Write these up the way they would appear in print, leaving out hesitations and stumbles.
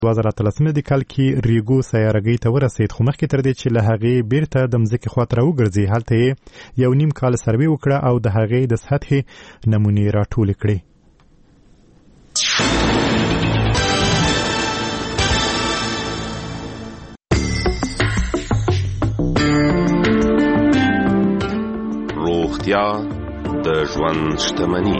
2013 د کال کې ریګو سیارګۍ ته ورسېد، خو مخکې تر دې چې له هغې بیرته د مځکې خواته راوګرځي هلته یې 1.5 کال سروې وکړه او د هغې د سطحې نمونې راټولې کړې. روغتیا د ژوند شتمني.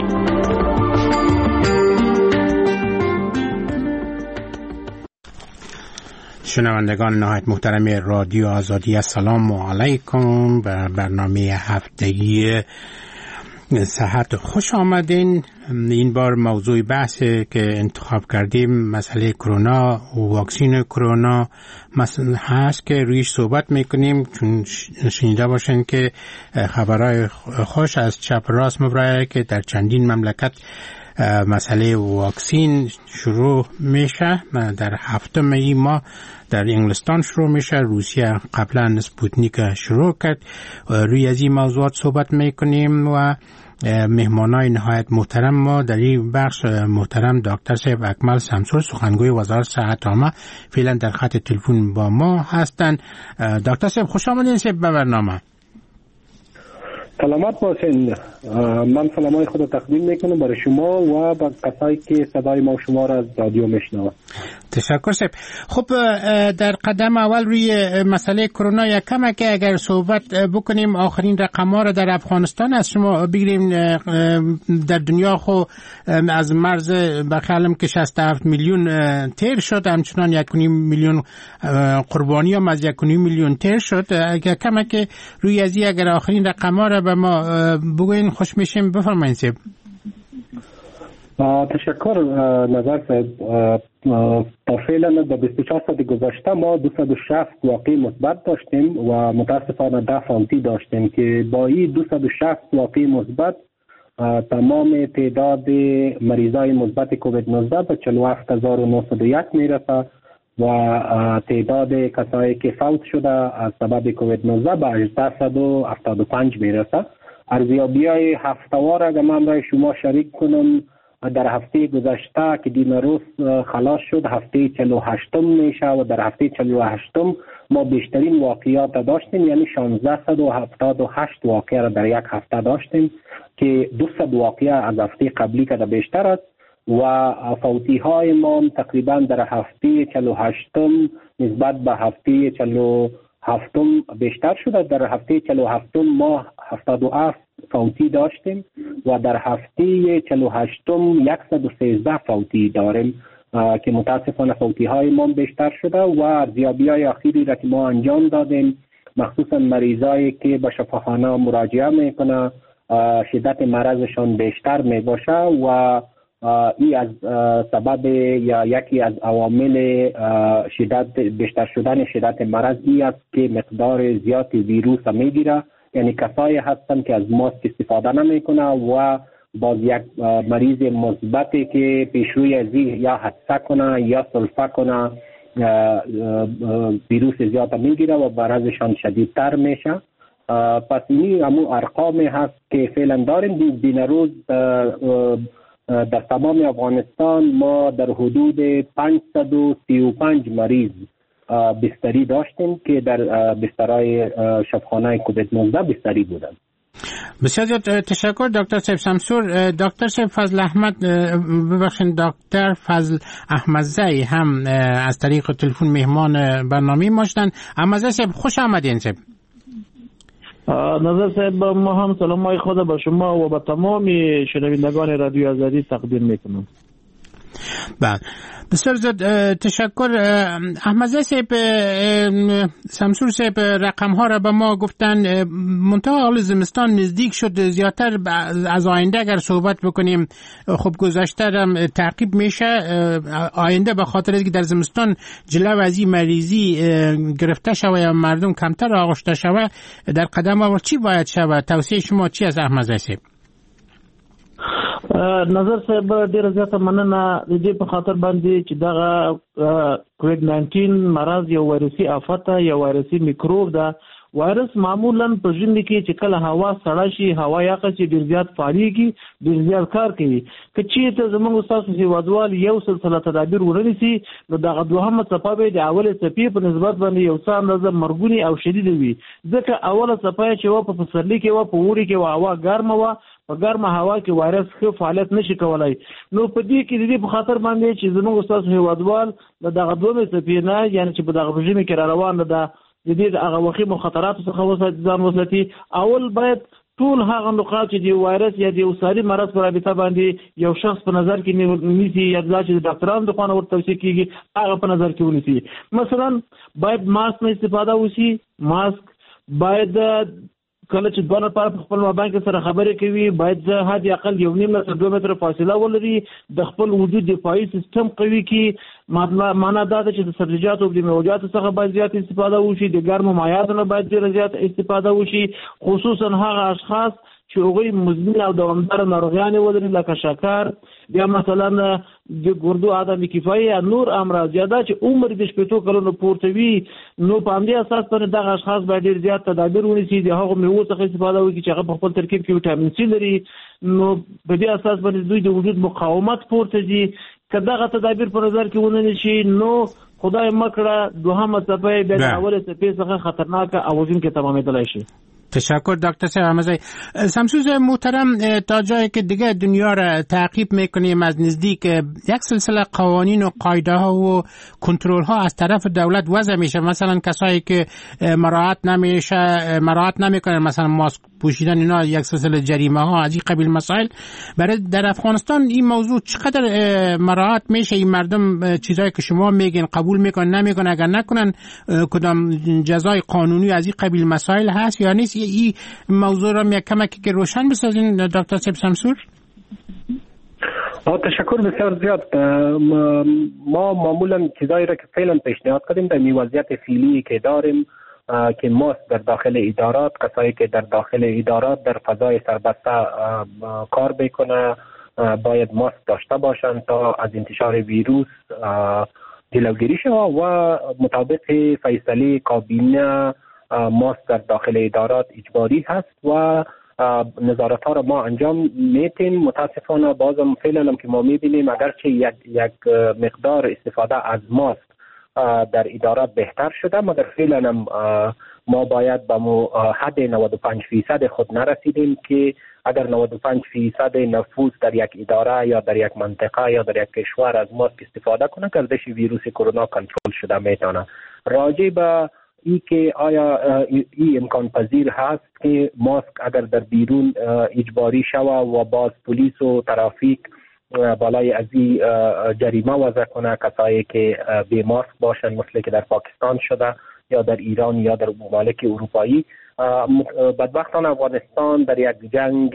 شنوندگان نهایت محترم رادیو آزادی، السلام علیکم. بر برنامه هفتگی صحت خوش آمدین. این بار موضوع بحث که انتخاب کردیم مسئله کرونا و واکسین کرونا هست که رویش صحبت میکنیم، چون شنیده باشین که خبرهای خوش از چپ راست مبرایه که در چندین مملکت مسئله واکسین شروع میشه. در 7 می ماه در انگلستان شروع میشه، روسیه قبلا سپوتنیک شروع کرد. روی از این موضوعات صحبت میکنیم و مهمانای نهایت محترم ما در این بخش محترم دکتر صاحب اکمل سمسور، سخنگوی وزارت صحت عامه، فعلا در خط تلفن با ما هستند. دکتر صاحب خوش آمدین صاحب به برنامه. سلامت باشین. من سلامای خود تقدیم میکنم برای شما و با کسایی که صدای ما و شما را از رادیو میشنوند. تشکر صاحب. خب در قدم اول روی مسئله کرونا یک کم که اگر صحبت بکنیم، آخرین رقم‌ها را در افغانستان از شما بگیریم. در دنیا خو از مرز بخیالم که 67 میلیون تیر شد، همچنان 1.5 میلیون قربانی هم از 1.5 میلیون تیر شد. اگر کم که روی از این اگر آخرین رقم‌ها را به ما بگوین خوش میشیم. بفرمایید صاحب. تشکر نظر صاحب. تا فعلا در 24 ساعت گذشته ما 260 واقع مثبت داشتیم و متاسفانه 10 فالتی داشتیم که با این 260 واقع مثبت تمام تعداد مریضای مثبت کووید 19 به 47901 میرسه و تعداد کسایی که فوت شده از سبب کووید 19 به 1875 میرسه. ارزیابی‌های هفته‌وار اگر من برای شما شریک کنم، در هفته گذشته که دیم روز خلاص شد هفته 48 میشه و در هفته 48 ما بیشترین واقعیات داشتیم، یعنی 1678 واقعه را در یک هفته داشتیم که 200 واقعه از هفته قبلی که بیشتر است و فوتی های ما تقریبا در هفته 48 نسبت به هفته 47 بیشتر شده. در هفته 47 ما 77 فوتی داشتیم و در هفته 48 113 فوتی داریم که متاسفانه فوتی های ما بیشتر شده و ارزیابی های اخیری را که ما انجام دادیم، مخصوصا مریضایی که به شفاخانه مراجعه میکنه شدت مرضشان بیشتر می باشه و این از سبب یا یکی از عوامل شدت بیشتر شدن شدت مرض این است که مقدار زیادی ویروس میگیره، یعنی کسایی هستن که از ماسک استفاده نمیکنه و باز یک مریض مثبتی که پیشروی از یا حدسه کنه یا سلفه کنه ویروس زیاد میگیره و مرضشان شدیدتر میشه. پس این همون ارقامی هست که فعلا داریم. دین روز در تمام افغانستان ما در حدود 535 مریض بستری داشتیم که در بسترهای شفاخانه کووید 19 بستری بودند. بسیار زیاد تشکر دکتر صاحب سمسور. دکتر صاحب فضل احمد، ببخشید دکتر فضل احمدزی هم از طریق تلفن مهمان برنامه ما شدند. احمدزی صاحب خوش آمدین صاحب. نظر صاحب ما هم سلامای خود به شما و به تمام شنوندگان رادیو آزادی تقدیم میکنم. بله بسیار زیاد تشکر. احمدزی صاحب سمسور صاحب رقم ها را به ما گفتن، منتها حال زمستان نزدیک شد، زیادتر از آینده اگر صحبت بکنیم خب گذشته هم تعقیب میشه. آینده به خاطر اینکه در زمستان جلو از این مریضی گرفته شود یا مردم کمتر آغشته شود، در قدم اول چی باید شود؟ توصیه شما چی از احمدزی صاحب؟ نظر صاحب ډیره زیاته مننه د دې په خاطر باندې چې دغه کووید 19 مرض یو وایرسي آفت یا وایرسي میکروب ده وایرس معمولا په ژمي کې چې کله هوا سړه شي، هوا یخه شي، ډېر زیات فعالیږي، ډېر زیات کار کوي. که چېرته زموږ ستاسو هېوادوال یو سلسله تدابیر ونیسي، نو دغه دوهمه څپه به د اولې څپې په نسبت باندې یو څه اندازه مرګونې او شدیده وي. ځکه اوله څپه چې وه په پسرلي کې وه، په اوړي کې وه هوا ګرمه وه، په ګرمه هوا کې وایرس ښه فعالیت نشي کولی. نو په دې کې د دې په خاطر باندې چې زموږ ستاسو هېوادوال د دغه دومې څپې نه، یعنې چې په دغه ژمي کې را روانه ده، د دې د هغه وخیمو خطراتو څخه ځان وساتي. اول باید ټول هغه نقاط چې د وایرس یا د یو ساري مرض په رابطه باندې یو شخص په نظر کې نیسي، یا دا چې د ډاکټرانو د خوا نه ورته توصیه کېږي، هغه په نظر کې ونیسي. مثلا باید ماسک نه استفاده وشي. ماسک باید کله چې دوه نفر په خپل مابین کې سره خبرې کوي، باید حد اقل 1.5 متر 2 متر فاصله ولري، د خپل وجود دفاعي سیستم قوي کړي. معنا دا ده چې د سبزیجاتو او د میوجاتو څخه باید زیات استفاده وشي، د ګرمو مایعاتو نه باید ډېره زیات استفاده وشي، خصوصا هغه اشخاص چې هغوی مزمن او دوامداره ناروغیانې ولري، لکه شکر، یا مثلا د ګردو عدم کفایي یا نور امراض، یا دا چې عمر د 80 کلونو پورته وي. نو په همدې اساس باندې دغه اشخاص باید ډېر زیات تدابیر ونیسي، د هغو میوو څخه استفاده وکړي چې هغه په خپل ترکیب کې ویټامین سي لري. نو په دې اساس باندې دوی د وجود مقاومت پورته ځي. که دغه تدابیر په نظر کې ونه نیسي، نو خدای مکړه دوهمه څپه بیا د اولې څپې څخه خطرناکه او وژونکې تمامېدلی شي. تشکر دکتر صاحب حمزه. شمسوز محترم، تا جایی که دیگه دنیا را تعقیب میکنیم از نزدیک، یک سلسله قوانین و قاعده ها و کنترل ها از طرف دولت وضع میشه. مثلا کسایی که مراعات نمیکنن، مثلا ماسک پوشیدن، اینا یک سلسله جریمه ها از این قبیل مسائل. برای در افغانستان این موضوع چقدر مراعات میشه؟ این مردم چیزایی که شما میگین قبول میکنن نمیکنن؟ اگر نکنن کدام جزای قانونی از این قبیل مسائل هست یا نیست؟ این موضوع را یک کمکی که روشن بسازین دکتر صاحب شمسور. تشکر بسیار زیاد. ما معمولا چیزایی را که فعلا پیشنهاد کردیم در این وضعیت فعلی که داریم، که ماسک در داخل ادارات، کسایی که در داخل ادارات در فضای سربسته کار بکنه باید ماسک داشته باشند تا از انتشار ویروس جلوگیری شود و مطابق فیصله کابینه ماسک در داخل ادارات اجباری هست و نظارت ها را ما انجام میتیم. متاسفانه بازم فعلا هم که ما میبینیم اگرچه یک مقدار استفاده از ماسک در ادارات بهتر شده، مگر فعلا هم ما باید به حد 95% خود نرسیدیم که اگر 95% نفوذ در یک اداره یا در یک منطقه یا در یک کشور از ماسک استفاده کنه، گردش ویروس کرونا کنترل شده میتونه. راجع به ای که آیا ای امکان پذیر هست که ماسک اگر در بیرون اجباری شود و باز پلیس و ترافیک بالای از این جریمه وضع کنه کسایی که بی ماسک باشن، مثل که در پاکستان شده یا در ایران یا در ممالک اروپایی. بدبختانه افغانستان در یک جنگ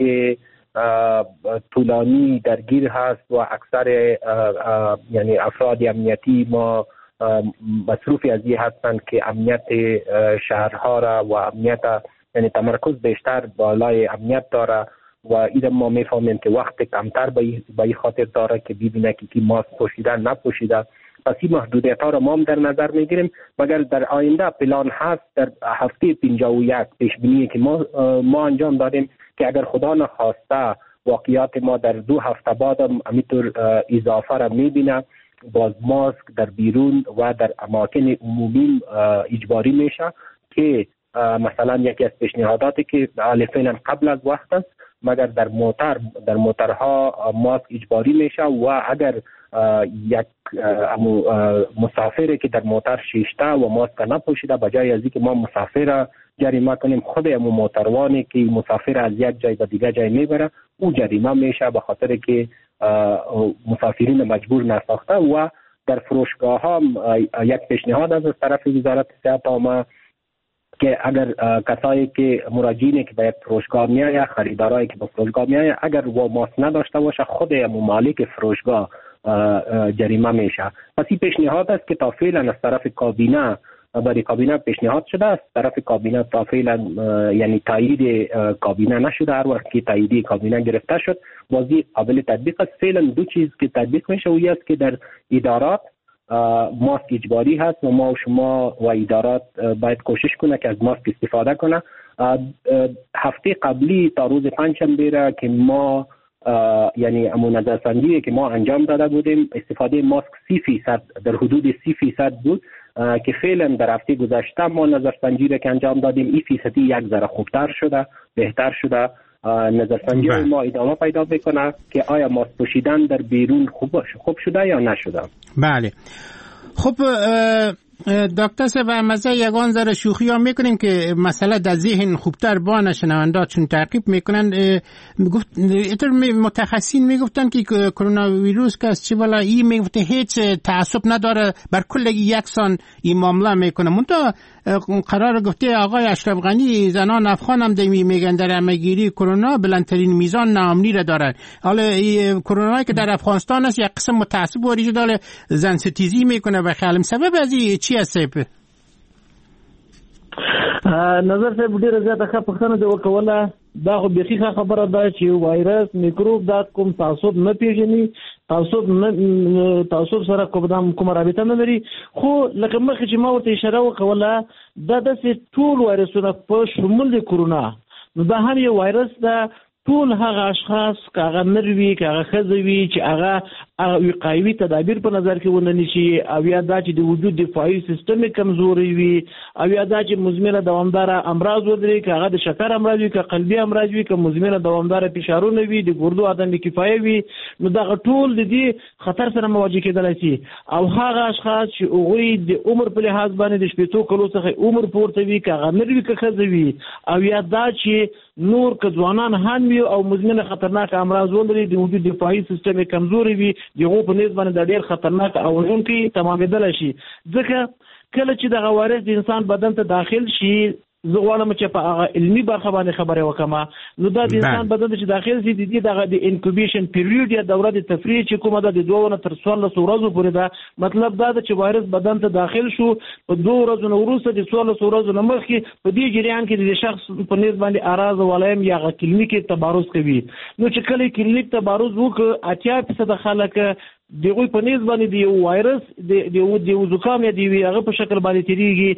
طولانی درگیر هست و اکثر یعنی افراد امنیتی ما مصروف از این هستند که امنیت شهرها را و امنیت یعنی تمرکز بیشتر بالای امنیت داره و این ما میفهمیم که وقت کمتر به این خاطر داره که ببینه که کی ماسک پوشیده نپوشیده. پس این محدودیت ها را ما هم در نظر میگیریم، مگر در آینده پلان هست در هفته 51 پیش بینی که ما انجام دادیم که اگر خدا نخواسته واقعیات ما در 2 هفته بعد هم همینطور اضافه را میبینه، باز ماسک در بیرون و در اماکن عمومی اجباری میشه که مثلا یکی از پیشنهاداتی که فعلا قبل از وقت است، مگر در موترها ماسک اجباری میشه و اگر یک مسافری که در موتر شیشته و ماسک نپوشیده، بجای از اینکه ما مسافر جریمه کنیم، خود موتروانی که مسافر از یک جای به دیگه جای میبره او جریمه میشه، به خاطر که مسافرین مجبور نساخته. و در فروشگاه ها یک پیشنهاد از طرف وزارت صحت آمد که اگر کسایی که مراجعینی که به یک فروشگاه میایه، خریدارایی که به فروشگاه میایه، اگر و ماسک نداشته باشه خود مالک فروشگاه جریمه میشه. پس این پیشنهاد است که تا فعلا از طرف کابینه برای کابینه پیشنهاد شده است. طرف کابینه تا فعلا یعنی تایید کابینه نشده. هر وقت که تایید کابینه گرفته شد بازی قابل تطبیق است. فعلا 2 چیز که تطبیق میشه و است که در ادارات ماسک اجباری هست و ما و شما و ادارات باید کوشش کنه که از ماسک استفاده کنه. هفته قبلی تا روز پنجشنبه را که ما یعنی امون نظرسنجی که ما انجام داده بودیم، استفاده ماسک 30% در حدود 30% بود که فعلا در هفته گذشته ما نظرسنجی را که انجام دادیم این فیصدی یک ذره خوبتر شده، بهتر شده. نظرسنجی ما ادامه پیدا بکنه که آیا ماسک پوشیدن در بیرون خوب شده یا نشده. بله. خب دکتر صاحب مزه یگان ذره شوخی ها میکنیم که مسئله در ذهن خوبتر بانه شنونده چون تعقیب میکنن. ایتر متخصصین میگفتن که کرونا ویروس که از چی بالا ای میگفته هیچ تعصب نداره، بر کل یکسان این معامله میکنه. منتها قرار گفته آقای اشرف غنی زنان افغان هم میگن در همه‌گیری کرونا بلندترین میزان ناامنی را دارن. حالا کرونا که در افغانستان است یک قسم متعصب وریج داره زن ستیزی میکنه و خیالم سبب از چی است؟ نظر صاحب ډیره زیاته ښه پوښتنه دې وکوله. دا خو بیخي ښه خبره ده چې وایرس میکروب دا کوم تعصب نه پیژني، تعصب سره کومه رابطه نه لري. خو لکه مخکې چې ما ورته اشاره وکوله دا داسې ټول وایرسونه په شمول د کرونا نو دا هم یو وایرس ده. ټول هغه اشخاص که هغه نروي که هغه ښځې وي چې هغه وقایوي تدابیر په نظر کې ونه نیسي، او یا دا چې د وجود دفاعي سیستم کمزوری وي، او یا دا چې مزمنه دوامداره امراض ودري، که هغه د شکر امراض وي، که قلبي امراض وي، که مزمنه دوامداره فشارونه وي، د ګردو عدم کفایه وي، نو دغه ټول د دې خطر سره مواجه کېدلی شي. او هغه اشخاص چې هغوی د عمر په لحاظ باندې د 80 کلو څخه عمر پورته وي، که هغه نر وي که ښځه وي، او یا دا چې نور که ځوانان هم وي او مزمنه خطرناک امراض ولري، د وجود دفاعي سیستم کمزوري وي، دغه په نسبت باندې ډېر خطرناک او وژونکي تمامېدلی شي. ځکه کله چې دغه وایرس د انسان بدن ته داخل شي، زه غواړم چې په هغه علمي برخه باندې خبرې وکړم. نو دا د انسان بدن ته چې داخل شي د دې دغه د انکوبیشن پیریود یا دوره د تفریح چې کومه ده د 2 تر 14 ورځو پورې ده. مطلب دا ده چې وایرس بدن ته داخل شو په 2 ورځو وروسته د 14 ورځو نه مخکې په دې جریان کې د شخص په نسبت باندې اعراض ولایم یا غ کلینیکي تبارز کوي. نو چې کله کلینیک تبارز وکړي 80% خلک دغه په نسبت باندې د وایرس د زکام یا د هغه په شکل باندې تیریږي.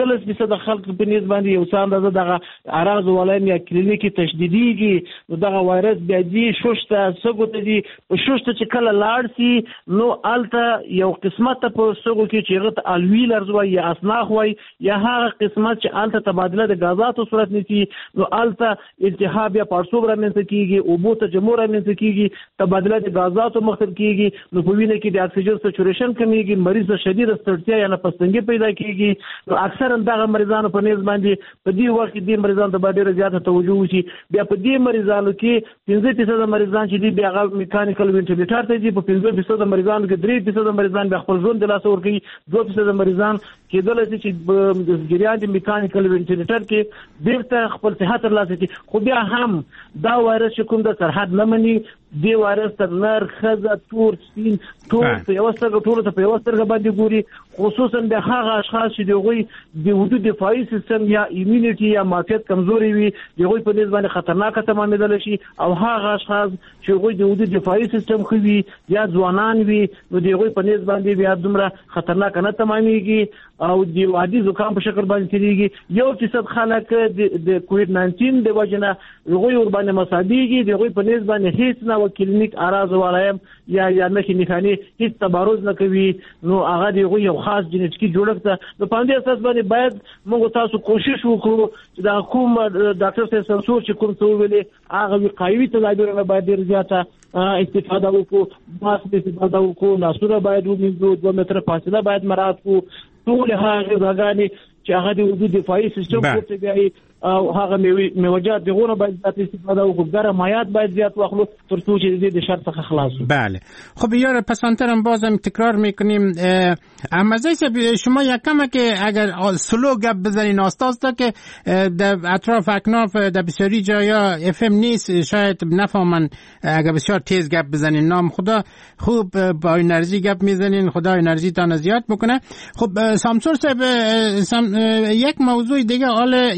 15% خلک په نسبت باندې یو څه اندازه دغه اعراض ولایم یا کلینیکي تشدیدیږي. نو دغه وایرس بیا دي شوشته سګوت دي په شوشته چې کله لاړ سي نو الته یو قسمت په سګو کې چې غت الویلرز وای یا اسناخ وای یا هغه قسمت چې الته تبادله د غازاتو صورت نيسي، نو الته التهاب یا پړسوب رامنځته کیږي، او بو تجمع رامنځته کیږي، تبادله د غازاتو مختل کیږي، نو په وینه کې د اکسیجن سچوریشن کمیږي، مریض ته شدید ستړیا یا نفسنګي پیدا کیږي. نو اکثرا دغه مریضانو په نسبت باندې په دې وخت کې د مریضانو ته ډېر زیاته توجه وشي. بیا په دې مریضانو کې 15% مریضان چې دي بیا هغه میکانیکل وینټیلیټر ته دي، په 15% مریضانو کې 3% مریضان بیا خپل ژوند د لاسه ورکوي، 2% مریضان کېدلی شي چې د جریان د میکانیکل وینټیلیټر کې بیرته خپل صحت ترلاسه کړي. خو بیا هم دا وایرس چې کوم د سرحد نه مني، دی وایرس تر نر ښځه تور سپین ټول په یو سترګه ټولو ته په یو سترګه باندې ګوري. خصوصا د هغه اشخاص چې د هغوی د وجود دفاعي سیستم یا ایمونیټي یا معافیت کمزوري وي، د هغوی په نسبت باندې خطرناکه تمامېدلی شي. او هغه اشخاص چې هغوی د وجود دفاعي سیستم ښه وي یا ځوانان وي، نو د هغوی په نسبت باندې بیا دومره خطرناکه نه تمامېږي او د عادي زکام په شکل باندې تیریږي. 1% خلک د کووډ 19 د وجې نه هغوی ورباندې مصابېږي، د هغوی په نسبت باندې هیڅ نه کلینیک اعراض ولایم یا نښې نښانې هیڅ تبارز نه کوي. نو هغه د هغوی یو خاص جینټیکي جوړښت ده. نو په همدې اساس باندې باید موږ تاسو کوشش وکړو چې دا کوم ډاکټر صاحب سنسور چې کوم څه ویلي هغه وقایوي تدابیرونه باید ډېر زیاته استفاده وکړو، ماسک استفاده وکړو، لاسونه باید ومینځو، 2 متره فاصله باید مراعات کړو. ټول هغه غذاګانې چې هغه د وجود دفاعي سیستم پورته بیایي او هغه میوجات دغونه باید زیات استفاده وکړو، ګرم مایعات باید زیات واخلو تر څو چې د شر څخه خلاص شو. بله. خب یار پسانترم بازم تکرار میکنیم. احمدزی صاحب شما یکم که اگر سلو گپ بزنین آستاز تا که در اطراف اکناف در بسیاری جایا اف ام نیست، شاید نفهمن اگر بسیار تیز گپ بزنین. نام خدا خوب با انرژی گپ میزنین، خدا انرژی تان زیاد بکنه. خب سامسور صاحب یک موضوع دیگه، حال یک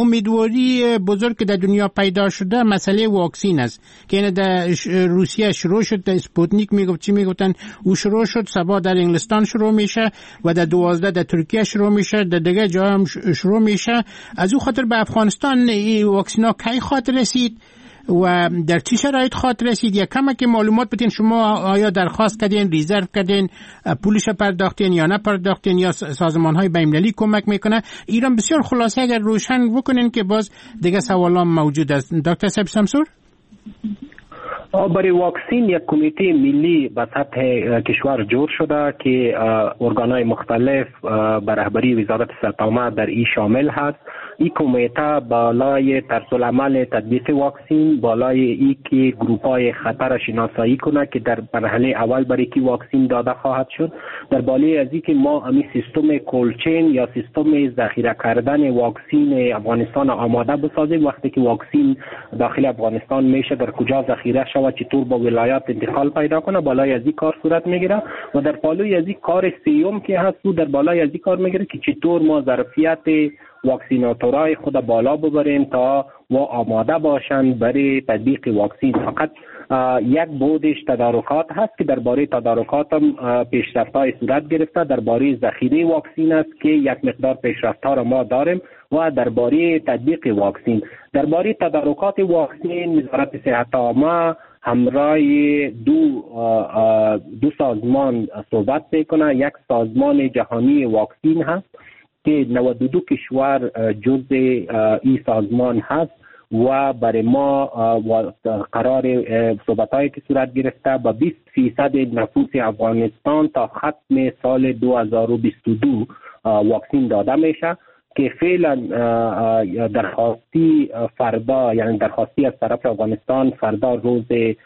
امیدواری بزرگ که در دنیا پیدا شده مسئله واکسین است که این در روسیه شروع شد، در اسپوتنیک میگفتن او شروع شد، سبا در انگلستان شروع میشه و در 12 در ترکیه شروع میشه، در دیگه جا هم شروع میشه. از او خاطر به افغانستان این واکسن ها کی خاطر رسید و در چه شرایط خاطر رسید؟ یا کمک معلومات بدین شما، آیا درخواست کردین، ریزرو کردین، پولش پرداختین یا نه پرداختین، یا سازمان های بین‌المللی کمک میکنه؟ ایران بسیار خلاصه اگر روشن بکنین که باز دیگه سوالام موجود است. دکتر صاحب شمسور. برای واکسین یک کمیته ملی به سطح کشور جور شده که ارگان‌های مختلف به رهبری وزارت صحت عامه در این شامل هست. این کمیته بالای طرزالعمل تطبیق واکسین، بالای ای که گروپ‌های خطر شناسایی کنه که در مرحله اول برای کی واکسین داده خواهد شد، در بالای از این که ما امی سیستم کولچین یا سیستم ذخیره کردن واکسین افغانستان آماده بسازیم. وقتی که واکسین داخل افغانستان میشه در کجا ذخیره شود، چطور با ولایات انتقال پیدا کنه، بالای از این کار صورت میگیره. و در بالای از این کار سیوم که هست، در بالای از این کار میگیره که چطور ما ظرفیت واکسیناتورای خود بالا ببریم تا و آماده باشند برای تطبیق واکسین. فقط یک بودش تدارکات هست که درباره تدارکات هم پیشرفت‌های صورت گرفته. درباره ذخیره واکسین است که یک مقدار پیشرفت‌ها را ما داریم و درباره تطبیق واکسین. درباره تدارکات واکسین وزارت صحت عامه همراه دو سازمان صحبت میکنه. یک سازمان جهانی واکسین هست که 92 کشور جزء این سازمان هست و برای ما قرار صحبت‌هایی که صورت گرفته با 20% نفوس افغانستان تا ختم سال 2022 واکسین داده میشه که فعلا درخواستی فردا، یعنی درخواستی از طرف افغانستان فردا روز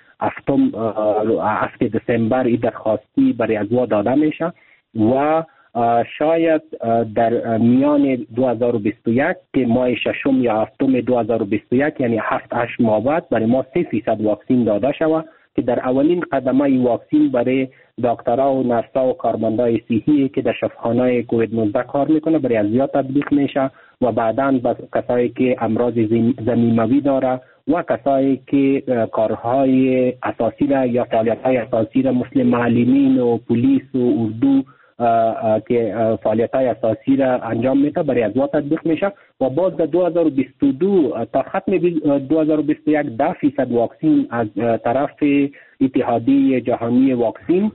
7 دسامبر این درخواستی برای ازوا داده میشه و شاید در میان 2021 که ماه ششم یا هفتم 2021 یعنی 7-8 ماه بعد برای ما 3% واکسین داده شود که در اولین قدمه واکسین برای دکترها و نرس‌ها و کارمندای صحی که در شفاخانه‌های کووید 19 کار میکنه برای ازیا تطبیق میشه و بعداً به کسایی که امراض ضمیموی داره و کسایی که کارهای اساسی را یا فعالیت‌های اساسی را مثل معلمین و پلیس و اردو که فعالیت‌های اساسی را انجام میده برای ازوا تطبیق میشه و باز در 2022 تا ختم 2021 10% واکسین از طرف اتحادیه جهانی واکسین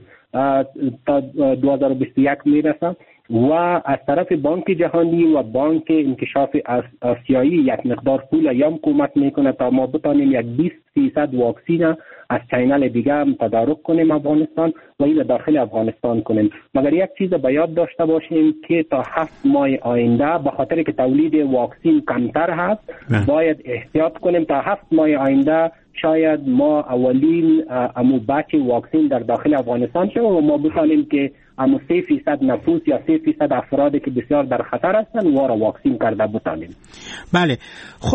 تا 2021 میرسه و از طرف بانک جهانی و بانک انکشاف آسیایی یک مقدار پول ایام کمک میکنه تا ما بتانیم یک 20% واکسین از چینل دیگه هم تدارک کنیم افغانستان و این داخل افغانستان کنیم. مگر یک چیز به یاد داشته باشیم که تا 7 ماه آینده به خاطر که تولید واکسین کمتر هست باید احتیاط کنیم. تا 7 ماه آینده شاید ما اولین امو بچ واکسین در داخل افغانستان شد و ما بتانیم که امو 3% نفوس یا 3% افرادی که بسیار در خطر هستند و را واکسین کرده بتانیم. بله. خب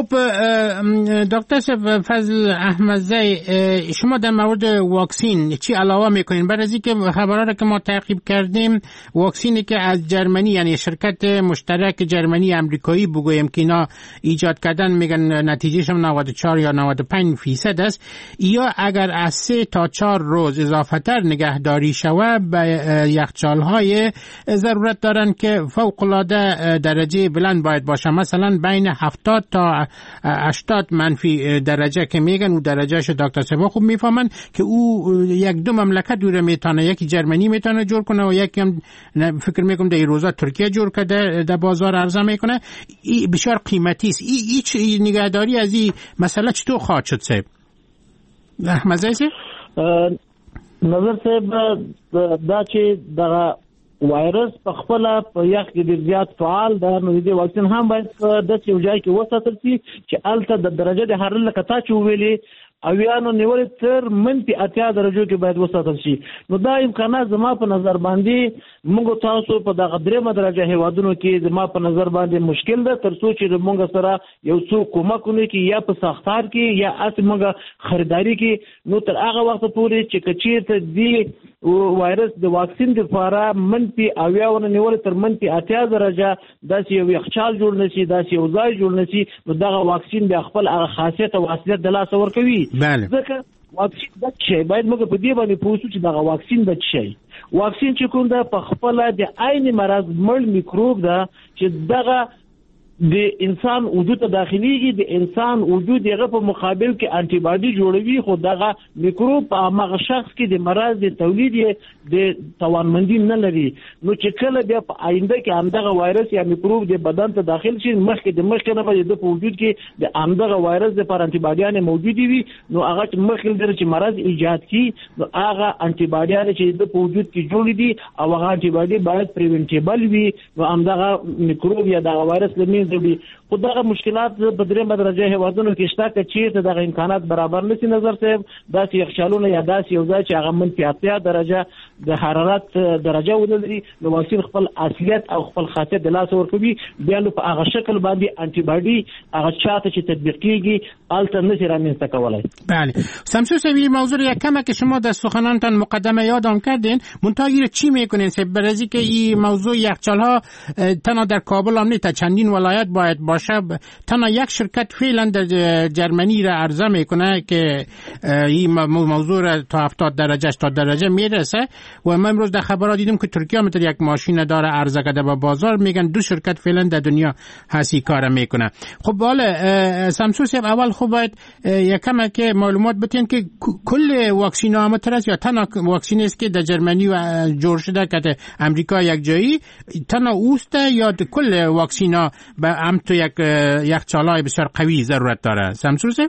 دکتر فضل احمدزی، شما در مورد واکسین چی علاوه میکنین؟ برای از اینکه خبرها که ما تعقیب کردیم واکسینی که از جرمنی یعنی شرکت مشترک جرمنی امریکایی بگویم که اینا ایجاد کردن میگن نتیجهش هم 94 یا 95% است، یا اگر از 3 تا 4 روز اضافه تر نگهداری شود به یخچال‌های ضرورت دارن که فوق العاده درجه بلند باید باشه، مثلا بین 70 تا 80 منفی درجه که میگن و درجهش دکتر صاحب خوب میفهمن که او یک دو مملکت دوره میتونه، یکی جرمنی میتونه جور کنه و یکی هم فکر میکنم در این روزا ترکیه جور کرده در بازار عرضه میکنه. این بسیار قیمتی است. هیچ نگهداری از این مسئله چطور خواهد شد صاحب؟ احمدزی صاحب نظر صاحب دا چې دغه وایرس په خپل په یخ کې ډېر زیات فعال ده، نو د واکسین هم باید په داسې یو ځای کې وساتل شي چې هلته د درجه د حرارت لکه تا چې وویلې اویانو نیول تر منفي 80 درجو کې باید وساتل شي. نو دا امکانات زما په نظر باندې موږ تاسو په دغه 3 درجه هیوادونو کې زما په نظر باندې مشکل ده، ترڅو چې موږ سره یو څو کومکونه کې یا په ساختار کې یا اس موږ خریداري کې. نو تر هغه وخت پورې چې کچیر دی وایرس د واکسین لپاره منفي اویاونه نیول تر منفي 80 درجه داسې یو یخچال جوړ نشي، داسې یو ځای جوړ نشي، نو دغه واکسین د خپل هغه خاصیت او اصلیت د لاس ورکوي. ځکه واکسین د شي باید موږ په دې باندې پوه شو چې دغه واکسین د شي واکسین چې کوم ده په خپل د عین مرض مړ میکروب ده چې دغه د انسان وجود ته داخليږي، د انسان وجود یې په مقابل کې انټي باډي جوړوي، خو دغه میکروب په هغه شخص کې د مرض د تولید د توانمندي نه لري. نو چې کله بیا په آینده کې همدغه وایرس یا میکروب د بدن ته داخل شي، مخکې نه به د وجود کې د همدغه وایرس د پر انټي باډیان موجود وي، نو هغه مخکې در چې مرض ایجاد کی، نو هغه انټي باډیان چې د وجود کې جوړ دي او هغه انټي باډي باید پریونټیبل وي، نو همدغه میکروب یا دغه وایرس لمن خو دغه مشکلات په 3 درجه هیوادونو کې شته چې چیرته دغه امکانات برابر نشي. نظر صاحب داسې یخچالونه یا داسې یو ځای چې هغه منفي 80 درجه د حرارت درجه ولري، نو واکسین خپل اصلیت او خپل خاصیت د لاس ورکوي، بیا نو په هغه شکل باندې انټي باډي هغه چاته چې تطبیق کیږي الته نشي رامنځته کولای. بله سمسور صاحب موضوع یکم که شما در سخنانتان مقدمه یادم کردین، منتها چی میکنین برای که این موضوع یخچال‌ها تنها در کابل هم نیست، چندین ولایت باید باشه. تنها یک شرکت فعلا در جرمنی را عرضه میکنه که این موضوع را تا 70 درجه 80 درجه میرسه و من امروز در خبرات دیدم که ترکیه هم یک ماشین داره عرضه کرده به بازار، میگن 2 شرکت فعلا در دنیا هستی کار میکنه. خب بالا سمسور صاحب اول خب باید یکم که معلومات بتین که کل واکسین ها مترس یا تنها واکسین است که در جرمنی و جور شده که امریکا یک جایی تنها اوست یا کل واکسین ها به هم تو یک یخچالای بسیار قوی ضرورت داره سمسور صاحب؟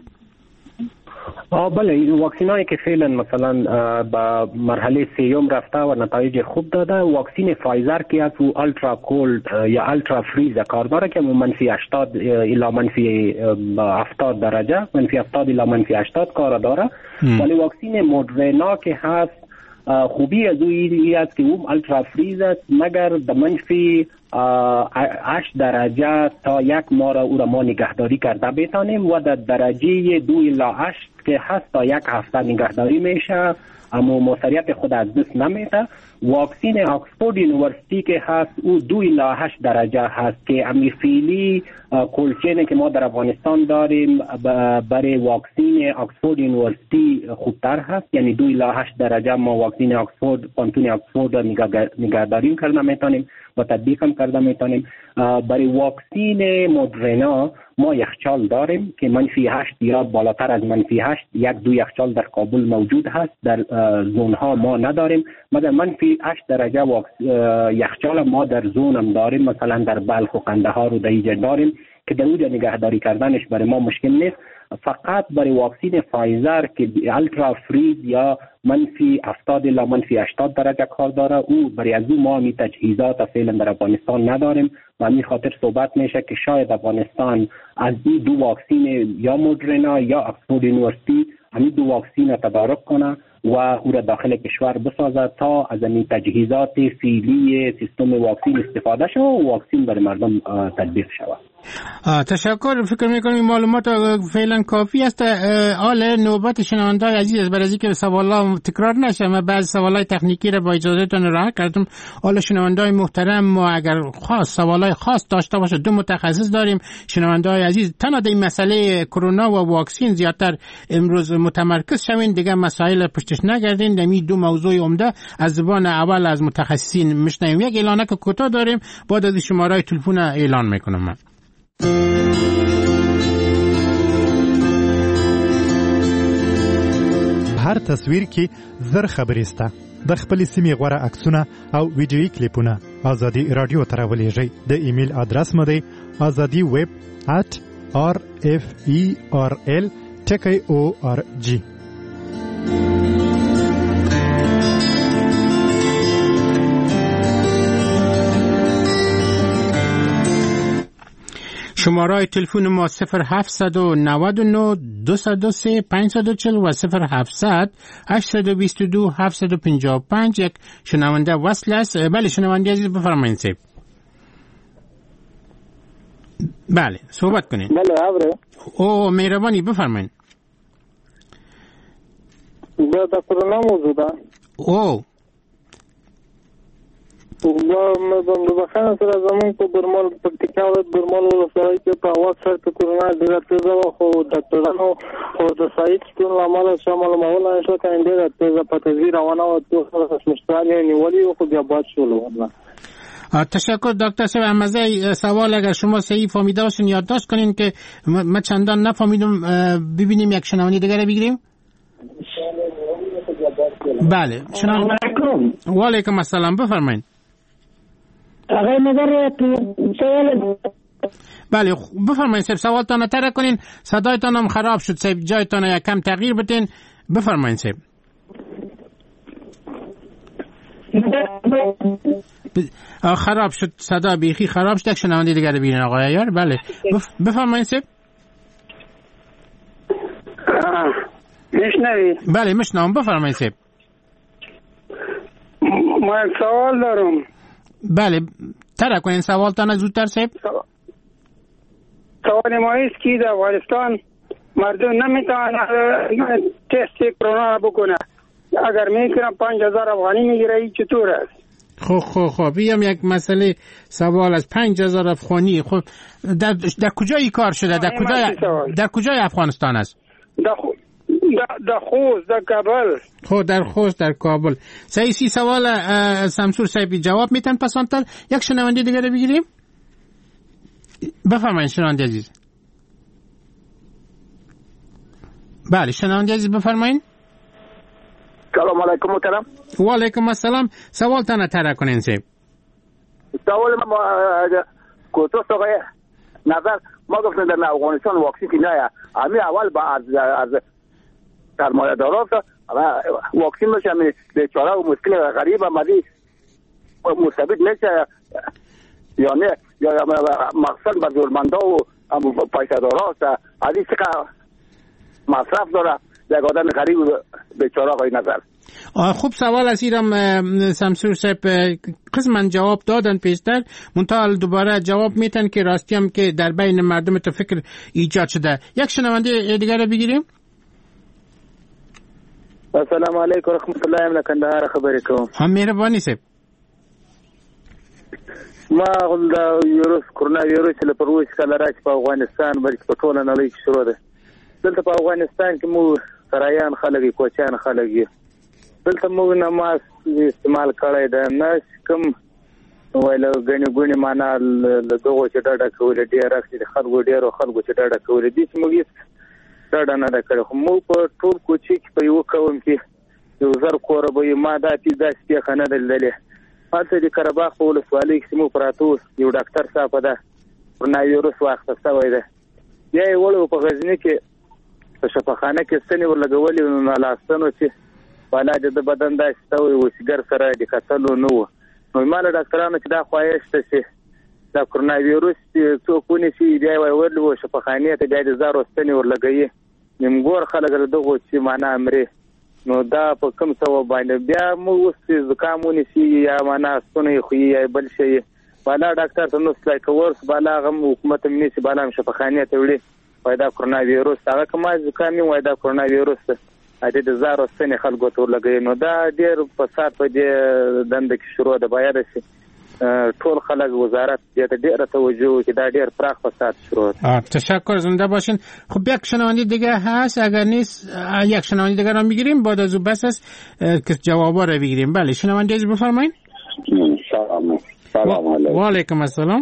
بله واکسینایی که فعلا مثلا به مرحله 3 رفته و نتایج خوب داده، واکسین فایزر که از او الترا کولد یا الترا فریز کار داره که منفی 80 الی منفی 70 درجه، منفی 70 الی منفی 80 کار داره. ولی واکسین مودرنا که هست خوبی از اوی است که اون الترا فریز است، مگر در منفی 8 درجه تا 1 ماه را او را ما نگهداری کرده بتانیم و در درجه 2 الی 8 که هست تا 1 هفته نگهداری میشه، اما موثریت خود از دست نمیده. واکسین آکسفورد یونیورسیتی که هست او 2 الی 8 درجه هست که امیفیلی کلچینه که ما در افغانستان داریم برای واکسین آکسفورد یونیورسیتی خوبتر هست، یعنی 2 الی 8 درجه ما واکسین آکسفورد پانتون آکسفورد را نگهداری کرده میتونیم و تطبیق هم کرده میتونیم. برای واکسین مودرنا ما یخچال داریم که منفی 8 یا بالاتر از منفی 8 1-2 یخچال در کابل موجود هست، در زون ها ما نداریم، مگر منفی 8 درجه یخچال ما در زون هم داریم، مثلا در بلخ و قندهار و دیجه داریم که در اونجا نگهداری کردنش برای ما مشکل نیست. فقط برای واکسین فایزر که الترا فریز یا منفی 70 الی منفی 80 درجه کار داره، او برای از او ما می تجهیزات فعلا در افغانستان نداریم و همین خاطر صحبت میشه که شاید افغانستان از این 2 واکسین یا مودرنا یا آکسفورد یونیورسیتی همین 2 واکسین را تدارک کنه و او را داخل کشور بسازد تا از این تجهیزات فعلی سیستم واکسین استفاده شود و واکسین برای مردم تطبیق شود. تشکر. فکر میکنم معلومات فعلا کافی است. حال نوبت شنونده‌های عزیز برای اینکه سوالا تکرار نشه، من بعضی سوالای تکنیکی را با اجازهتون رها کردم. حال شنونده‌های محترم ما اگر سوالای خاص داشته باشه 2 متخصص داریم. شنونده‌های عزیز تنها در این مسئله کرونا و واکسین زیادتر امروز متمرکز شوین، دیگه مسائل پشتش نگردین. در این 2 موضوع عمده از زبان اول از متخصصین میشنویم. یک اعلانک کوتاه داریم، بعد از شماره تلفن اعلان میکنم. من هر تصویر کې زر خبرې سته، د خپل سیمې غوړه عکسونه او ویډیویي کلیپونه ازادي رادیو ته راولېږئ. د ایمیل ادرس مو دی azadi@rferl.org. شماره تلفن ما 0799 203 540 و 0700 822 755. یک شنونده وصل است. بله شنونده عزیز بفرمایید سیب. بله صحبت کنید. بله عبره. او مهربانی بفرمایید. دا کرونا موضوع ده. او بخانه سره زمون په برمل پکتیکا او برمل ولسوالۍ کې په اواز سره د کرونا ډېره تیزه وه، خو ډاکټرانو او د سایت شتون له امله شامل معمولا شو که ډېره تیزه په تدبیر روانه وه، څو مشتران یې نیولي وو، خو بیا باد شولو. تشکر دکتر صاحب. مزه سوال اگر شما صحیح فهمیده باشین یادداشت کنین که من چندان نفهمیدم. ببینیم یک شنونده دیگه رو بگیریم. بله و علیکم السلام بفرمایید. آقای نظر سوال. بله بفرمایید صاحب سوالتان تر کنین. صدایتان هم خراب شد صاحب، جایتان یک کم تغییر بدین. بفرمایید صاحب. خراب شد صدا، بیخی خراب شد. یک شنونده دیگه رو بگیرین آقای عیار. بله بفرمایید صاحب. میشنوی؟ بله میشنوم بفرمایید صاحب. ما یک سوال دارم. بله ترک کنین سوالتان زودتر صاحب. سوال ما است که در افغانستان مردم نمیتوانند تست کرونا بکنه، اگر میکنن 5000 افغانی میگیره، چطور است؟ خب بیام یک مسئله سوال از 5000 افغانی. خب در کجای کار شده؟ در کجای افغانستان است؟ در خوست، در کابل. خب در خوست در کابل. صحیح. سوال سمسور صاحب جواب میتن پسانتر. یک شنونده دیگه رو بگیریم. بفرمایید شنونده عزیز. بله شنونده عزیز بفرمایید. سلام علیکم محترم. و علیکم السلام. سوال تان تر کنین صاحب. سوال ما کوتاه آقای نظر ما گفتن در افغانستان واکسن که نه همین اول با از سرمایه دارا واکسن بشه، همین بیچاره و مشکل غریب مدی مثبت نشه یا نه، یا مقصد به زورمندا و پیسه دارا است. از این چقدر مصرف داره یک آدم غریب بیچاره آقای نظر. خوب سوال از ایرم سمسور صاحب قسماً جواب دادن پیشتر، منتها دوباره جواب میتن که راستی هم که در بین مردم تو فکر ایجاد شده. یک شنونده دیگر رو بگیریم. السلام علیکم رحمت الله و کندهار خبرې کوم. هم مهرباني صاحب. ما د ویروس کرونا ویروس له پروژې کله راځي په افغانستان بلکې په ټوله نړۍ کې شروع ده. دلته په افغانستان کې مو سرایان خلک کوچیان خلک دلته مو نماز استعمال کړی ده، نه کوم ویل غني معنا له دغه چې ډاډه کول ډیر راځي خلکو ډیرو خلکو چې ډاډه کول دي چې موږ ډاډه نه کړو. خو مو په ټول کوچی کې په یو قوم کې یو زر کور به ما دا چې خنه دللې هلته د کرباخ په ولسوالۍ کې مو پراتو یو ډاکټر صاحب ده کرونا ویروس واخته شوی ده. بیا یې وړو په غزنی کې په شفاخانه کې ستنې ورلګولې نو لاستنو چې بالا د بدن دا ستوي وسګر سره د کتلو نو ماله ډاکټرانو چې دا خوایشته چې دا کرونا ویروس څوکونه چې دی ورلو شفاخانه ته د زارو ستنې ورلګي نیمګور خلک دغه چې معنا امره نو دا په کوم څه باندې بیا مو اوس زکامونه شي یا معنا ستنې خو یا بل شي بالا ډاکټر ته نو سلای کورس بالا غو حکومت منی چې بالا شفاخانه ته وړي پیدا کرونا ویروس هغه کومه زکامي وای دا کرونا ویروس ا دې د زارو ستنې خلکو ته لګي نو دا ډیر په سات په دې دند کې شروع ده باید شي ټول خلک وزارت دې ته ډیر توجه وکړي دا ډیر پراخ په سات شروع ده. تشکر زنده باشین. خب یک شنونده دیگه هست اگر نیست یک شنونده دیگه رو میگیریم بعد از بس است که جوابا رو بگیریم. بله شنونده از بفرمایید. سلام علیکم. و علیکم السلام.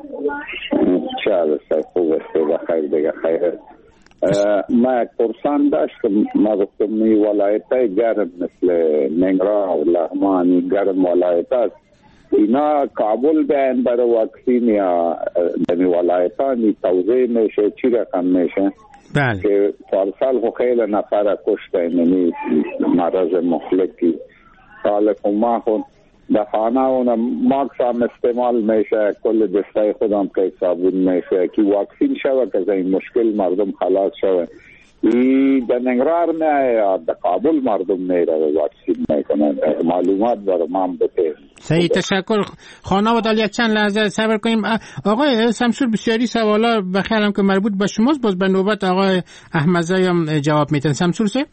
چه خوب است بخیر دیگه خیره. ما پرسان داشتم ما گفتم می ولایتای گرم مثل ننگرهار لغمان گرم ولایت است اینا کابل بیان برای واکسین یا دمی ولایتانی توزیع میشه چی رقم میشه؟ بله که پارسال خو خیلی نفر کشته اینمی مرض مخلقی سال ما خود در خانه اون ماکس هم استعمال میشه، کل دستای خودم که صابون میشه که واکسین شوه که این مشکل مردم خلاص شوه. در ننگرهار میایه یا در کابل مردم میره واکسین میکنن. معلومات برای ما بده. صحیح، تشکر. خانواده یک چند لحظه صبر کنیم. آقای شمسور بسیاری سوالا بخیرم که مربوط به شماست، باز به نوبت آقای احمدزی هم جواب میتن. شمسور سه.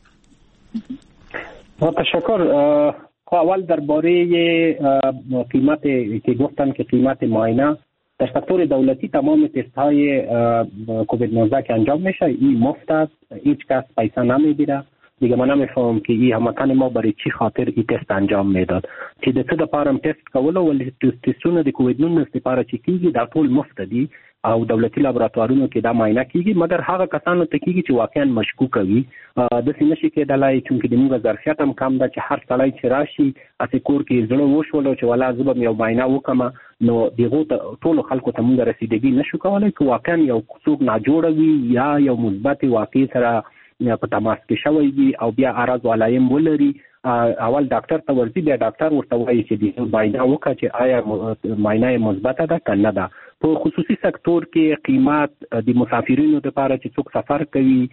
تشکر. اول درباره قیمت که گفتن که قیمت معاینه در سکتور دولتی تمام تست های کووید 19 که انجام میشه این مفت است، هیچ کس پیسه نمیگیره. دیگه من نمیفهمم که این همکان ما برای چی خاطر این تست انجام میداد، چې د څه د پاره تست کول او تستونه د کووید 19 لپاره چې کیږي دا ټول مفت دي او دولتي لابراتوارونو کې دا معاینه کیږي، مګر هغه کسانو ته کیږي چې واقعا مشکوک وي. د سینې شي کېدلای چې د موږ ظرفیت هم کم ده چې هر سړی چې راشي اسې کور کې زړه وشولو چې ولا زه به یو معاینه وکم، نو دغه ټول خلکو ته موږ رسیدګي نشو کولای چې واقعا یو څوک ناجوړ وي یا یو مثبت واقع سره په تماس کې شوی وي او بیا اعراض علایم ولري. اول ډاکټر ته ورځي، بیا ډاکټر ورته وایي چې د معاینه وکړه چې آیا معاینه مثبت ده که نه ده. په خصوصي سکتور کې قیمت د مسافرینو لپاره چې څوک سفر کوي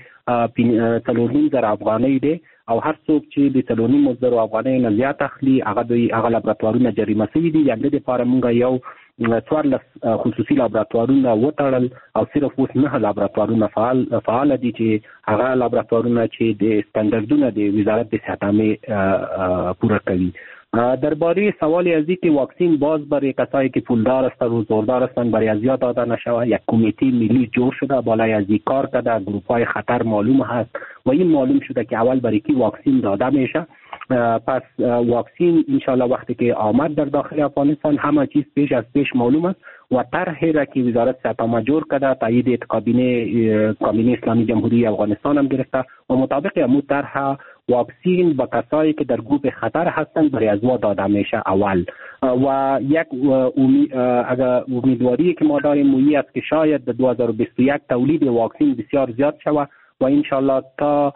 3.5 افغانۍ دی او هر څوک چې د 3.5 افغانۍ نه زیات اخلي هغه لابراتوارونه جریمه شوي دي. یعنې لپاره موږ یو 14 خصوصي لابراتوارونه وټړل او صرف اوس 9 لابراتوارونه فعال دي چې هغه لابراتوارونه چې د استانداردونو د وزارت د صحت عامه پوره کوي. درباره سوال ازی که واکسین باز برای کسایی که پولدار هستند و زوردار هستند برای ازیا داده نشود، یک کمیته ملی جور شده بالای ازی کار کرده، گروپ‌های خطر معلوم هست و این معلوم شده که اول برای کی واکسین داده میشه. پس واکسین انشالله وقتی که آمد در داخل افغانستان همه چیز پیش از پیش معلوم است و طرحی را که وزارت صحت عامه جور کرده تایید کابینه اسلامی جمهوری افغانستان هم گرفته و مطابق همون طرح واکسین به کسایی که در گروه خطر هستند برای ازوا داده میشه اول. و یک امیدواری که ما داریم مویی است که شاید در 2021 تولید واکسین بسیار زیاد شود و انشالله تا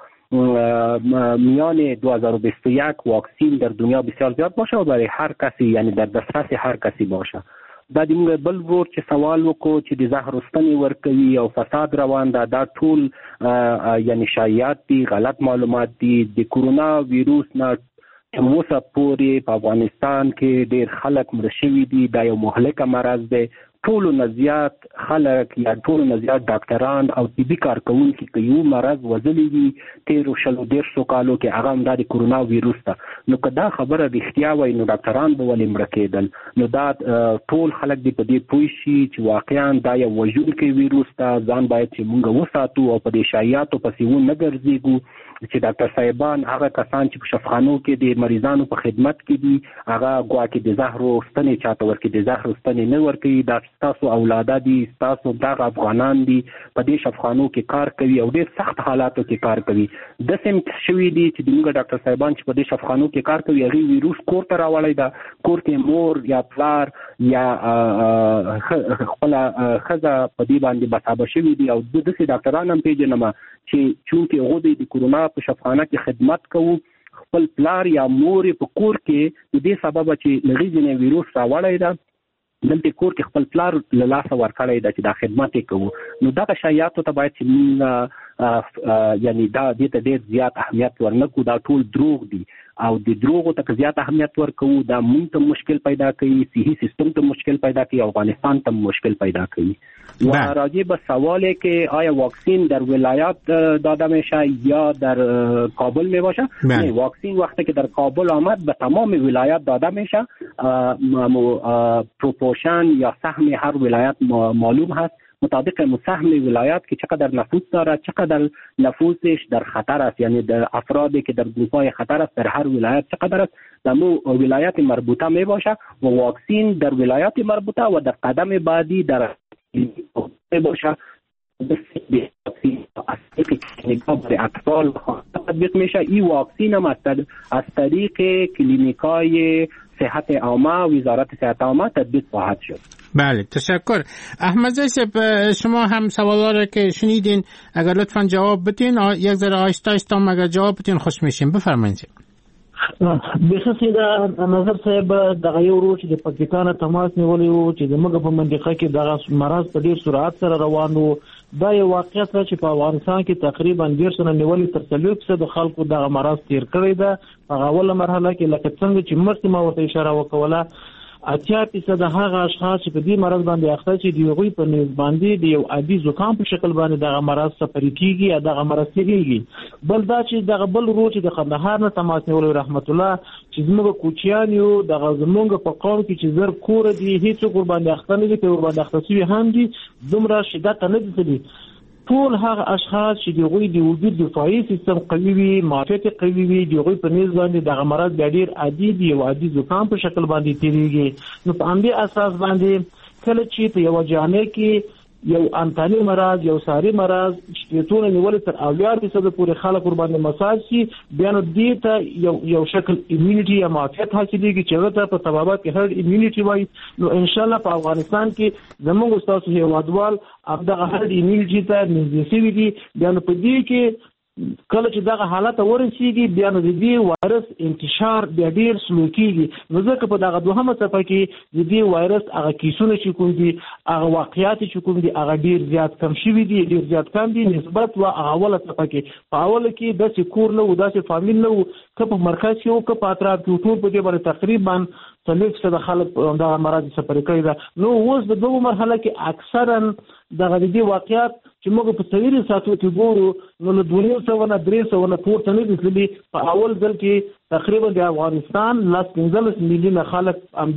میان 2021 واکسین در دنیا بسیار زیاد باشه و برای هر کسی، یعنی در دسترس هر کسی باشه. دا دیمه بل ور چې سوال وکړو چې د زهر استنی ورکوي او فساد روان ده، دا ټول یعنی شایعات دي، غلط معلومات دي. د کورونا ویروس نه اوسه پورې په افغانستان کې ډېر خلک مړه شوي دي. دا یو مهلک مرض دی. ټولو نه زیات خلک یا ټولو نه زیات ډاکټران او طبي کارکوونکي که یو مرض وځلی وي تېرو 150 کالو کې هغه هم دا د کورونا ویروس ده. نو که دا خبره رښتیا وای نو ډاکټران به ولې مړه کېدل؟ نو دا ټول خلک دې په دې پوه شي چې واقعا دا یو وژونکی ویروس ده. ځان باید چې موږ وساتو او په دې شایعاتو پسې ونه ګرځېږو چې ډاکټر صاحبان هغه کسان چې په شفاخانو کې د مریضانو په خدمت کې دي هغه ګواکې د زهرو ستنې چاته ورکړي، د زهرو ستنې نه ورکوي. دا ستاسو اولاده دي، ستاسو دغه افغانان دي په دې شفاخانو کې کار کوي او ډېر سخت حالاتو کې کار کوي. داسې شوي دي چې زموږ ډاکټر صاحبان چې په دې شفاخانو کې کار کوي هغې ویروس کور ته راوړی ده. کور کې مور یا پلار یا خپله ښځه په دې باندې بسابه شوي دي او داسې ډاکټران هم پېژنم چې چونکې هغوی د کورونا په شفاخانه کې خدمت کوو، خپل پلار یا مور په کور کې د دې سببه چې له هغې ځینې ویروس راوړی ده دلته کور کې خپل پلار له لاسه ورکړی ده چې دا خدمت یې کوو. نو دغه شایعاتو ته باید چې موږ یعنی دا دې ته ډېر زیات اهمیت ورنکړو. دا ټول دروغ دي او د دروغو ته زیات اهمیت ورکوو دا موږ ته مشکل پیدا کوي، صحي سیستم ته مشکل پیدا کوي، افغانستان ته مشکل پیدا کوي. و راجع به سوالی که آیا واکسین در ولایات داده میشه یا در کابل می باشه؟ نه، واکسین وقتی که در کابل آمد به تمام ولایات داده میشه. پروپورشن یا سهم هر ولایت معلوم هست مطابق سهم ولایت که چقدر نفوذ دارد، چقدر نفوذش در خطر است، یعنی در افرادی که در گروه‌های خطر است در هر ولایت چقدر است، در ولایت مربوطه می باشه و واکسین در ولایت مربوطه و در قدم بعدی در می باشه. برای اطفال تطبیق میشه. این واکسین هم از طریق کلینیکای صحت عامه وزارت صحت عامه تطبیق خواهد شد. بله، تشکر. احمدزی صاحب شما هم سوالا را که شنیدین اگر لطفا جواب بتین یک ذره آهسته آهسته اگر جواب بتین خوش میشیم. بفرمایید. بخصي دا نظر صاحب دغه یو ورو چې د پاکستان تماس نیولې وو چې زموږ په منطقه کې دغه مرض په ډیر سرعت سره روان وو. دا یو واقعیت چې په افغانستان کې تقریبا 1.5 نیولې تر 30% خلکو دغه مرض تیر کړی ده. هغه اوله مرحله کې لکه څنګه چې مخکې ما ورته اشاره وکوله 80% هغه اشخاص چې په دې مرض باندې اخته چې دی غوي په نسبت باندې د یو عادي زکام په شکل باندې دغه مرض سفري کیږي یا دغه مرض کیږي. بل دا چې دغه بل ورو چې د قندهار نه تماس نیول رحمت الله چې زموږ کوچیان یو دغه زموږ په قوم کې چې زر کور دي هیڅ کور باندې اخته نه دي په ور باندې اخته شوی هم دي دومره شدت نه دي. ټول هغه اشخاص چې د غوي د وجود دفاعي سیستم قوي وي معافیت قوي وي د غوي په نسبت باندې دغه مرض ډیر عادي دی او عادي زکام په شکل باندې تیریږي. نو په همدې اساس باندې کله چې په یو جامع کې یو انتاني مرض یو ساري مرض شپېتونه نیول تر 80% پورې خلک ور باندې مساج شي بیا نو دې ته یو شکل ایمونټي یا معافیت حاصلېږي چې هغه په تبابات کې هرډ ایمونټي وایي. نو ان شاء الله په افغانستان کې زموږ استاد هیوادوال دغه هرډ ایمونټي ته نږدې شوي دي. بیا نو په دې کې کله چې دغه حالت ورسیږي بیا نو د دې وایرس انتشار بیا ډیر سلو کیږي. نو ځکه په دغه دوهمه صفحه کې د دې وایرس هغه کیسونه چې کوم دي هغه واقعیات چې کوم دي هغه ډیر زیات کم شوي دي ډیر زیات کم دي نسبت وا اوله صفحه کې. په اوله کې د سکور نه و د فامیل نه و که په مرکز کې او که په اطراف کې ټول په دې باندې تقریبا 30% خلک دغه مرض سفر کوي ده. نو اوس د دوه مرحله کې اکثرا دغه دې واقعیات چې موږ په تصویر ساتو کې ګورو نو له 200 نه 300 نه پورته نه دي. په اول ځل کې تقریبا د افغانستان 15 میلیونه خلک هم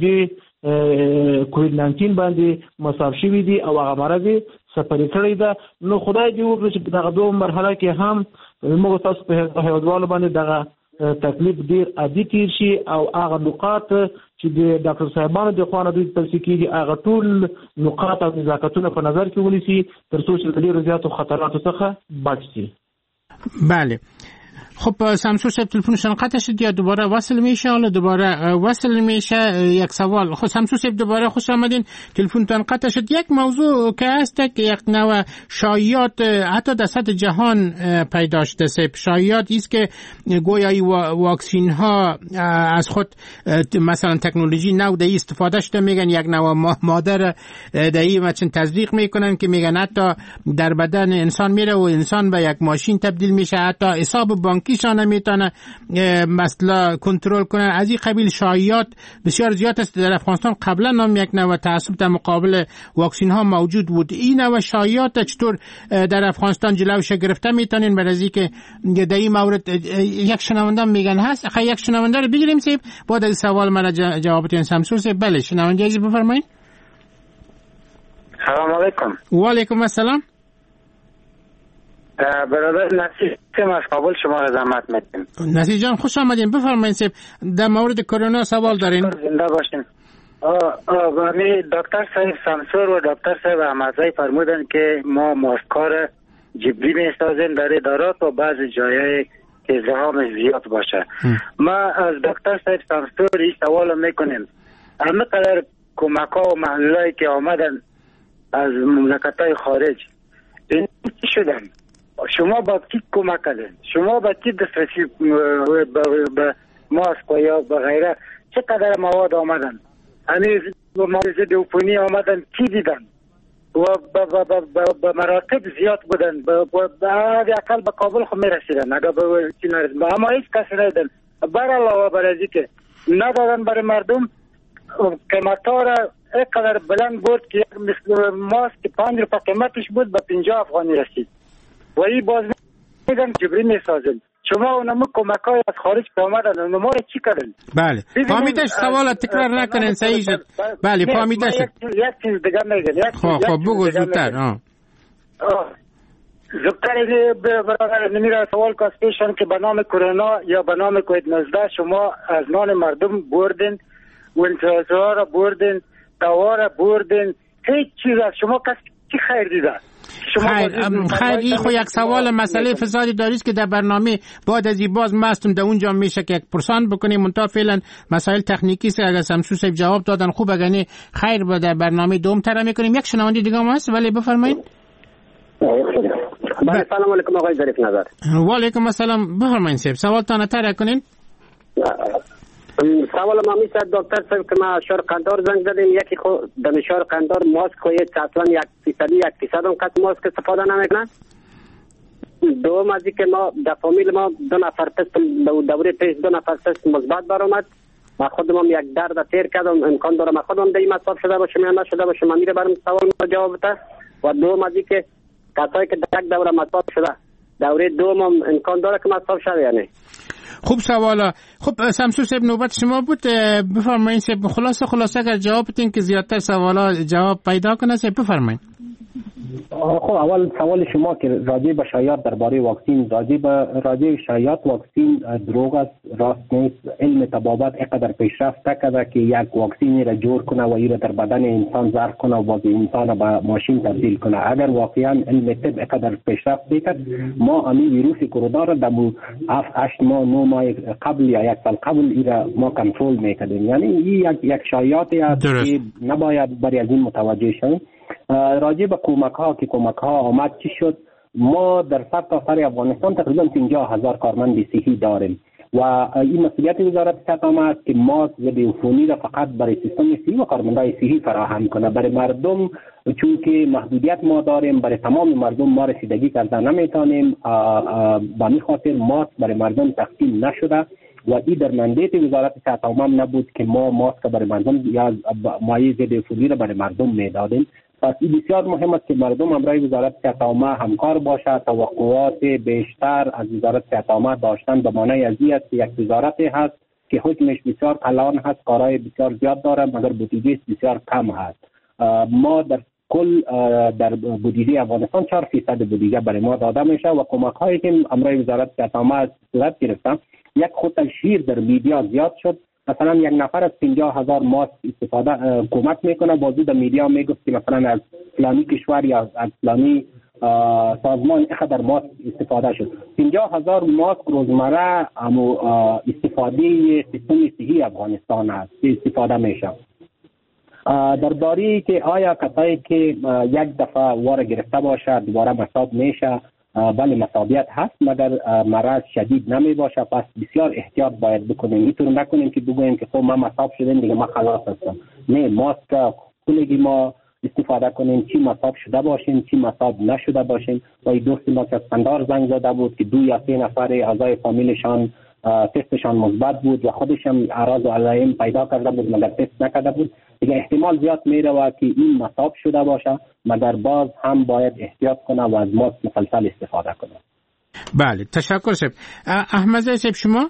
دې کووډ-19 باندې مصاب شوي دي او هغه مرض سفر کړی ده. نو خدای دې وکړي چې دغه دوه مرحله کې هم موږ تاسو په هیوادوالو باندې دغه تکلیف ډیر عادي تیر شي او هغه نقاط چې د ډاکټر صاحبانو د خوانه دوی تلسی کیږي هغه ټول نقاط او نزاکتونه په نظر کې ونیسي تر څو چې د ډیرو زیاتو خطراتو څخه بچ شي. بله خب شمسور صاحب تلفنشان قطع شد یا دوباره وصل میشه؟ حالا دوباره وصل میشه. یک سوال خب شمسور صاحب دوباره خوش آمدین. تلفنتان قطع شد. یک موضوع که هست که یک نوع شایعات حتی در سطح جهان پیدا شده است. شایعات است که گویای واکسین ها از خود مثلا تکنولوژی نو دهی استفاده شده میگن یک نوع مادر دهی مثلا تزریق میکنن که میگن حتی در بدن انسان میره و انسان به یک ماشین تبدیل میشه حتی حساب بانکی کیشان نمیتونه مثلا کنترل کنن. از این قبیل شایعات بسیار زیاد است. در افغانستان قبلا هم یک نوع تعصب در مقابل واکسین ها موجود بود. این نوع شایعات چطور در افغانستان جلوش گرفته میتونین؟ برای که در این مورد یک شنونده میگن هست. اخه یک شنونده رو بگیریم سیب بعد از سوال مرا جوابتون شمسور سیب. بله شنونده ازی بفرمایید. سلام علیکم. و علیکم السلام. برادر نصیر از کابل شما را زحمت میدیم. نصیر جان خوش آمدین. بفرمایید سیب در مورد کرونا سوال دارین. زنده باشین. دکتر صاحب شمسور و دکتر صاحب احمدزی فرمودن که ما ماسکار جبری میسازیم در ادارات و بعض جایهای که زحام زیاد باشه. ما از دکتر صاحب شمسور این سوال میکنیم همه قدر کمک ها و محلولایی که آمدن از مملکت‌های خارج این چی شدن؟ شما با کی کمک کردین؟ شما با کی دسترسی به ماسک و یا به غیره چقدر مواد آمدن؟ همین مواد عفونی آمدن کی دیدن؟ و به مراتب زیاد بودن به اقل به کابل خود میرسیدن اگر به چی نرسیدن اما هیچ کسی ندیدن. برعلاوه بر از که ندادن برای مردم قیمتا را اینقدر بلند بود که یک ماسک 5 روپه قیمتش بود به 50 افغانی رسید و این باز میدن جبری میسازن. شما اونمو کمک های از خارج که آمدن اونمو رو چی کردن؟ بله فهمیدش سوال تکرار نکنین صحیح شد. بله فهمیدش. یک چیز دیگه میگن. خب بگو زودتر. زودتر برادر نمیره سوال کاسپیشن که به نام کرونا یا به نام کووید 19 شما از نان مردم بردین ونترازوها را بردین دوا را بردین هیچ چیز از شما کسی کی خیر دیده؟ خیر خو یک سوال مسئله فسادی داریست که در برنامه بعد از این باز مستون در اونجا میشه که یک پرسان بکنیم منتها فعلا مسائل تکنیکی است. اگر شمسور صاحب جواب دادن خوب اگه خیر با در برنامه دوم تر میکنیم. یک شنونده دیگه هم هست ولی بفرمایید. سلام علیکم آقای ظریف نظر. و علیکم السلام. بفرمایید صاحب سوالتان تر کنین. سوال ما میشه دکتر صاحب که ما شهر قندار زنگ زدیم، یکی خود در شهر قندار ماسک کوید اصلا 1% هم کس ماسک استفاده نمیکنه. دوم از اینکه ما در فامیل ما 2 نفر تست دوره پیش 2 نفر تست مثبت برآمد. ما خودم یک درد تیر کردم، امکان داره ما خودم در این مصاب شده باشم یا نشده باشم. من میره برام سوال ما جواب بده. و دوم از اینکه کسایی که در یک دوره مصاب شده دوره دوم هم امکان داره که مصاب شده یا نه. خوب سوالا. خب شمسو صاحب نوبت شما بود، بفرمایید صاحب. خلاصه اگر جواب بدین که زیادتر سوالا جواب پیدا کنه صاحب بفرمایید. خب اول سوال شما که راجع به شایعات درباره واکسین، راجع شایعات واکسین دروغ است، راست نیست. علم طبابت اینقدر پیشرفت کرده که یک واکسینی را جور کنه و این را در بدن انسان ذخیره کنه و باز انسان به ماشین تبدیل کنه. اگر واقعا علم طب اینقدر پیشرفت بکرد، ما امی ویروس کرونا را در 7-8 ماه 9 ماه قبل یا 1 سال قبل این را ما کنترل میکردیم. یعنی این یک شایعاتی است که نباید برای از این متوجه شویم. راجع به کمک ها آمد چی شد؟ ما در سرتاسر افغانستان تقریبا 50,000 کارمند صحی داریم و این مسئولیت وزارت صحت است که ماسک ضد عفونی را فقط برای سیستم صحی و کارمندای صحی فراهم کنه. برای مردم چون که محدودیت ما داریم، برای تمام مردم ما رسیدگی کرده نمیتونیم، به این خاطر ماسک برای مردم تقسیم نشده و این در مندیت وزارت صحت عامه نبود که ما ماسک برای مردم یا مایع ضد عفونی را برای مردم میدادیم. پس این بسیار مهم است که مردم همراه وزارت صحت عامه همکار باشد. توقعات بیشتر از وزارت صحت عامه داشتن به معنای از این است که یک وزارتی هست که حکمش بسیار کلان هست، کارهای بسیار زیاد داره مگر بودجه بسیار کم هست. ما در کل در بودجه افغانستان 4% بودجه برای ما داده میشه و کمک هایی که همراه وزارت صحت عامه صورت گرفتن، یک خود تشهیر در میدیا زیاد شد. مثلا یک نفر از 50,000 ماسک استفاده کمک میکنه، بازو در میدیا میگفت که مثلا از فلانی کشور یا از فلانی سازمان اینقدر ماسک استفاده شد. 50,000 ماسک روزمره استفاده سیستم صحی افغانستان است که استفاده میشه. درباره که آیا کسایی که یک دفعه واره گرفته باشه دوباره مصاب میشه، بله مصابیت هست مگر مرض شدید نمی باشه. پس بسیار احتیاط باید بکنیم. اینطور نکنیم که بگوییم که خب ما مصاب شدیم دیگه ما خلاص هستم. نه، ماسک کلگی ما استفاده کنیم، چی مصاب شده باشیم چی مصاب نشده باشیم. و این دوست ما که از قندار زنگ زده بود که 2 یا 3 نفر اعضای فامیلشان تستشان مثبت بود و خودش هم اعراض و علائم پیدا کرده بود مگر تست نکرده بود. دیگه احتمال زیاد میره که این مصاب شده باشه، مگر باز هم باید احتیاط کنه و از ماسک مسلسل استفاده کنه. بله تشکر صاحب. احمد صاحب شما؟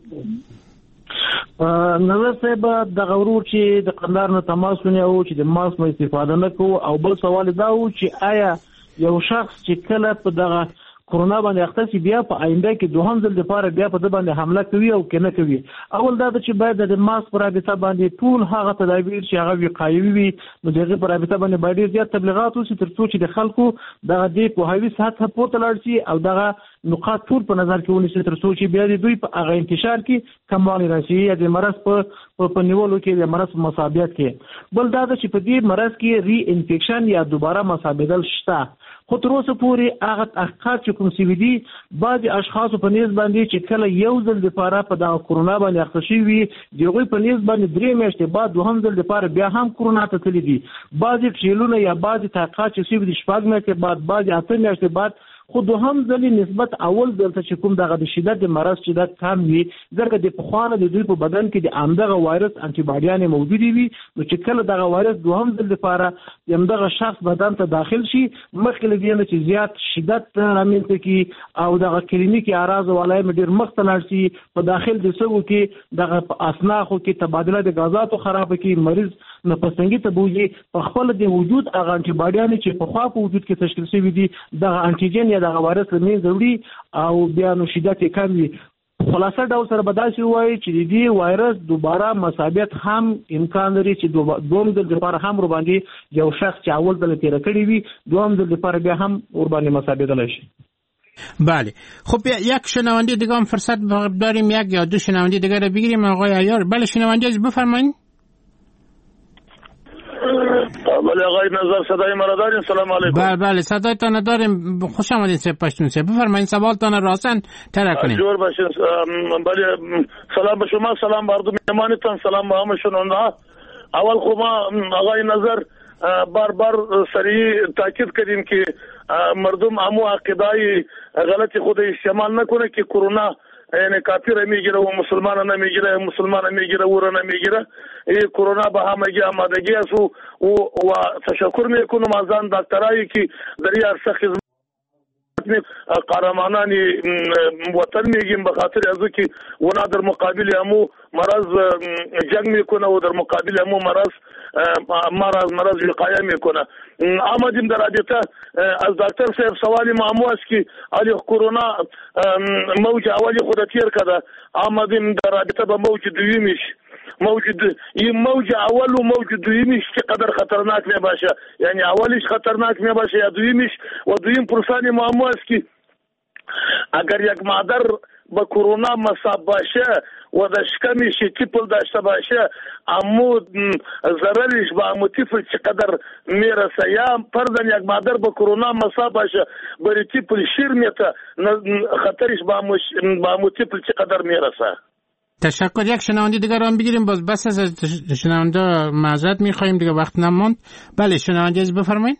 نظر صاحب دغه ورور چې د قندار نه تماس ونیو چې د ماسک مو استفاده نه کوو، او بل سوال دا و چې آیا یو شخص چې کله په دغه کرونا باندې اخته شي بیا په آینده کې دوهم ځل لپاره بیا په د باندې حمله کوي او کنه کوي؟ اول دا چې باید د ماسک پر رابطه باندې ټول هغه تدابیر چې هغه وقایوي وي نو دغه پر رابطه باندې باید زیات تبلیغات وشي تر څو چې د خلکو دغه د پوهاوي سطح پورته لاړ شي او دغه نقاط ټول په نظر کې ونیسي تر څو چې بیا د دوی په هغه انتشار کې کموالی راشي یا د مرض په نیولو کې د مرض مصابیت کې. بل دا چې په دې مرض کې ری انفیکشن یا دوباره مصابیدل شته. خو تر اوسه پورې هغه تحقیقات چې کوم سوي دي بعضې اشخاصو په نیز باندې چې کله یو ځل دپاره په دغه کرونا باندې اخته شوي وي د هغوی په نیز باندې 3 میاشتې بعد دوهم ځل دپاره بیا هم کرونا ته تللي دي. بعضې ټریلونه یا بعضې تحقیقات چې سوي دي 4 میاشتې بعد، بعضې 8 میاشتې بعد. خو دوهم ځل نسبت اول ځل ته چې کوم دغه د شدت د مرض شدت کم وي، ځکه د پخوانه د دوی په بدن کې د همدغه وایرس انټي باډیانې موجودې وي، نو چې کله دغه وایرس دوهم ځل لپاره د همدغه شخص بدن ته داخل شي مخکې له دې نه چې زیات شدت رامنځته کړي او دغه کلینیکي اعراض او علایم ډېر مخته لاړ شي، په داخل د سږو کې دغه اسناخو کې تبادله د غازاتو خرابه کړي، مریض نفسنګي ته بوځي، په خپل د وجود هغه انټي باډیانې چې پخوا په وجود کې تشکیل شوي دي دغه انټیجن یا دغه وایرس له منځه وړي او بیا نو شدت یې کم وي. خلاصه ډول سره به داسې ووایي چې د دې وایرس دوباره مصابیت هم امکان لري چې دوم ځل لپاره هم ورباندې یو شخص چې اول ځل تېره کړې وي دوم ځل لپاره بیا هم ورباندې مصابیدلی شي. بله خب یک شنونده دیگه هم فرصت داریم، یک یا 2 شنونده دیگه رو بگیریم. آقای عیار. بله شنونده از بفرمایید. بله آقای نظر صدای مرا دارین؟ سلام علیکم. بله صدایتان داریم. خوش آمدین سه پشتون سه. بفرمایید سوالتان راسن طرح کنین. جور باشین. بله سلام به شما، سلام به مردم مهمانتان، سلام به همه شنونده. اول خو ما آقای نظر بار سریع تاکید کردیم که مردم امو عقیدای غلطی خود استعمال نکنه که کرونا یعنی کافر میگیره و مسلمان نمیگیره، مسلمان میگیره و نمیگیره. این کرونا به همگی آمادگی است و تشکر میکنم از آن دکترایی که در این عرصه خدمت قهرمانان وطن میگیم، به خاطر از که اونا در مقابل امو مرض جنگ میکنه و در مقابل امو مرض وقایه میکنه. آمدیم در رابطه از دکتر صاحب سوالی معمو است که آیا کرونا موج اولی خود تیر کرده، آمدیم در رابطه به موج دویمیش. این موج اول و موج دویمیش چقدر خطرناک می باشه، یعنی اولیش خطرناک می باشه یا دویمیش. و دویم پرسانی معمو است که اگر یک مادر با کرونا مصاب باشه و د شکمش تیپل داشته باشه، امو ضررش با امو تیپل چقدر میرسه، یا فرضاً یک مادر با کرونا مصاب باشه بری تیپل شیر میته، خطرش با امو تیپل چقدر میرسه. تشکر. یک شنونده دیگر هم بگیریم، باز بس از شنونده معذرت میخواییم دیگه وقت نماند. بله شنونده از بفرمایید.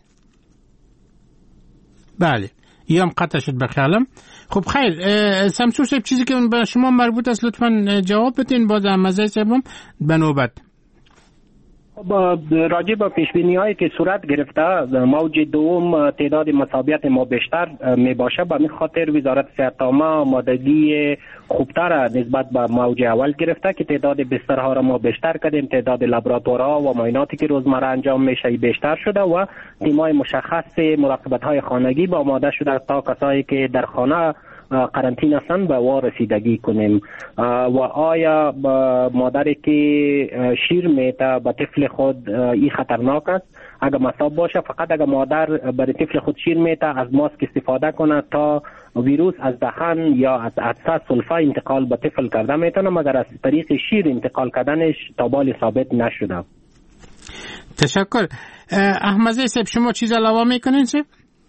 بله یام قطع شد بخیالم. خب خیر سمسور صاحب چیزی که به شما مربوط است لطفاً جواب بدین، باز مزه صاحبم به نوبت. راجع به پیشبینی هایی که صورت گرفته موج دوم تعداد مصابیت ما بیشتر می باشه، به این خاطر وزارت صحت عامه آمادگی خوبتر نسبت به موج اول گرفته که تعداد بسترها را ما بیشتر کردیم، تعداد لابراتوارها و معایناتی که روزمره انجام میشه بیشتر شده و تیمای مشخص مراقبت های خانگی با آماده شده تا کسایی که در خانه قرنطینه هستند به وارسیدگی کنیم. و آیا مادری که شیر میته به طفل خود این خطرناک است؟ اگر مصاب باشه فقط اگر مادر برای طفل خود شیر میته از ماسک استفاده کنه تا ویروس از دهن یا از عدسه سلفا انتقال به طفل کرده میتونه، مگر از طریق شیر انتقال کردنش تا بال ثابت نشده. تشکر. احمدزی صاحب شما چیز علاوه میکنین صاحب؟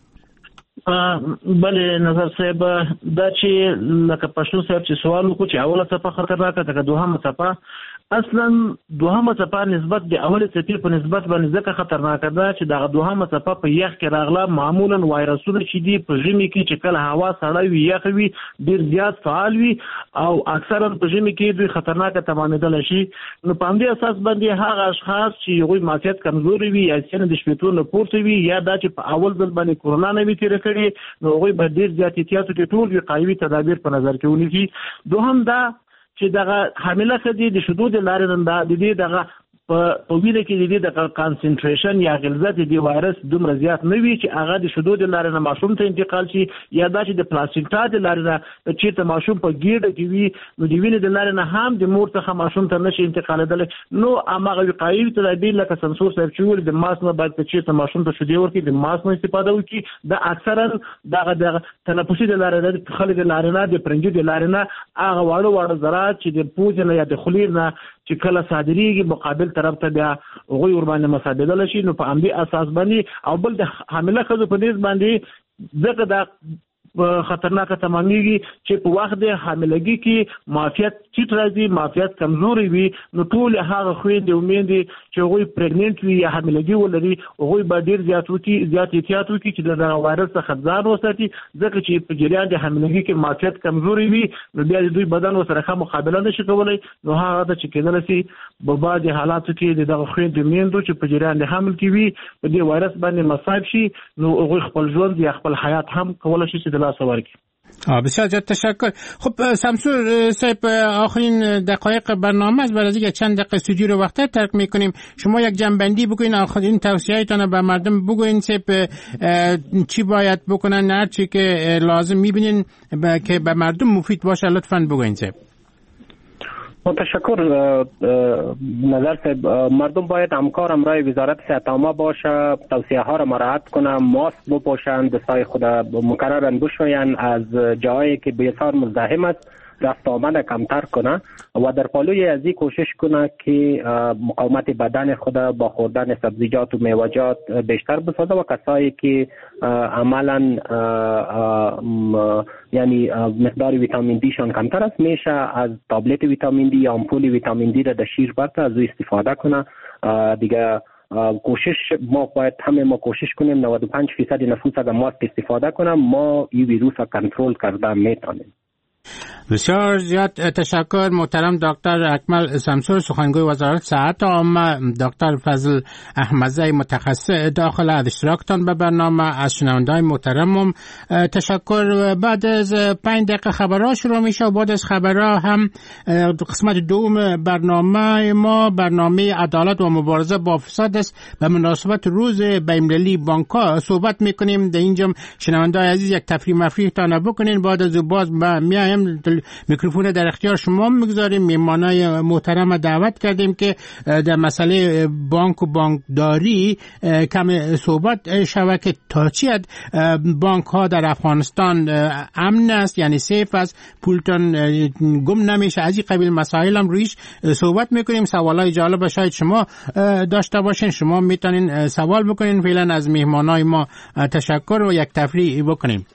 بله نظر صاحب دا چې لکه پښتون صاحب چې سوال وکړو چې اوله څپه خطرناکه ده که دوهمه څپه، اصلا دوهمه څپه نسبت د اولې څپې په نسبت باندې ځکه خطرناکه ده چې دغه دوهمه څپه په یخ کې راغله. معمولا وایرسونه چې دي په ژمي کې چې کله هوا سړه وي یخ وي ډېر زیات فعال وي او اکثرا په ژمي کې دوی خطرناکه تمامېدلی شي. نو په همدې اساس باندې هغه اشخاص چې هغوی معافیت کمزوري وي یا سن د شپېتو نه پورته وي یا دا چې په اول ځل باندې کرونا نه وي تېره کړې، نو هغوی به ډېر زیات احتیاط وکړي، ټول وقایوي تدابیر په نظر کې ونیسي. دوهم دا چې دغه حامله ښځې د شیدو د لارې نه د دې دغه په وینه کې د دې د کانسنټریشن یا غلظت د وایرس دومره زیات نه وي چې هغه د شیدو د لارې نه ماشوم ته انتقال شي، یا دا چې د پلاسینټا د لارې نه چېرته ماشوم په ګېډه کې وي نو د وینې د لارې نه هم د مور څخه ماشوم ته نشي انتقالېدلی. نو هماغه وقایوي تدابیر لکه سمسور صاحب چې وویل د ماسک نه باید که چېرته ماشوم ته شیدې ورکړي د ماسک نه استفاده وکړي. دا اکثرا دغه تنفسي د لارې نه د خلې د لارې نه د پرنجي د لارې نه هغه واړه ذرات چې د پوزې نه یا د خولې نه چې کله صادریږي مقابل طرف ته بیا هغوی ورباندې مصابېدلی شي. نو په همدې اساس باندې او بل د حامله ښځو په نیز باندې ځکه دا خطرناکه تمامېږي چې په وخت د حاملګي کې معافیت ټیټ راځي، معافیت کمزوري وي، نو ټول هغه خویندې او میندې چې هغوی پریګننټ وي یا حاملګي ولري هغوی به ډېر زیات احتیاط وکړي چې د دغه وایرس څخه ځان وساتي، ځکه چې په جریان د حاملګي کې معافیت کمزوري وي نو بیا د دوی بدن ورسره ښه مقابله نشي کولی. نو هغه ده چې کېدلی شي په بعضې حالاتو کې د دغه خویندو میندو چې په جریان د حمل کې وي په دې وایرس باندې مصاب شي، نو هغوی خپل ژوند یا خپل حیات هم کولی شي چې د لاسه ورکړي. بسیار زیاد تشکر. خب سمسور صاحب آخرین دقایق برنامه است، برای دیگه چند دقیقه استودیو رو وقتر ترک میکنیم. شما یک جنبندی بکنین، آخرین توصیه‌تان به مردم بگوین صاحب چی باید بکنن، هر چی که لازم میبینین که به مردم مفید باشه لطفاً بگوین صاحب. تشکر نظر صاحب. مردم باید همکار امرای وزارت صحت عامه باشه، توصیه ها را مراعات کنن، ماسک بپوشن، دستای خود مکررن بشوین، از جایی که بسیار مزدحم است رفت آمد کمتر کنه و در پالوی ازی کوشش کنه که مقاومت بدن خود با خوردن سبزیجات و میوه‌جات بیشتر بسازه و کسایی که عملا یعنی مقدار ویتامین دی شان کمتر است میشه از تابلت ویتامین دی یا آمپول ویتامین دی را در شیر برده از او استفاده کنه. دیگه کوشش ما باید همه ما کوشش کنیم 95% نفوس اگر ماسک استفاده کنم ما این ویروس را کنترل کرده میتونیم. بسیار زیاد تشکر محترم دکتر اکمل سمسور، سخنگوی وزارت صحت عامه. دکتر فضل احمدزی متخصص داخل از اشتراکتان به برنامه. از شنونده‌های محترمم تشکر. بعد از 5 دقیقه خبرها شروع میشه و بعد از خبرها هم قسمت دوم برنامه ما برنامه عدالت و مبارزه با فساد است. به مناسبت روز بین‌المللی بانک‌ها صحبت میکنیم. در اینجا شنونده‌های عزیز یک تفریح مفریح تا بکنین. بعد از باز میایم میکروفون در اختیار شما میگذاریم. میهمانای محترم دعوت کردیم که در مسئله بانک و بانکداری کم صحبت شود که تا چی حد بانک ها در افغانستان امن است، یعنی سیف است، پولتون گم نمیشه. از این قبیل مسائل هم رویش صحبت میکنیم. سوالای جالب شاید شما داشته باشین، شما میتونین سوال بکنین. فعلا از میهمانای ما تشکر و یک تفریح بکنیم.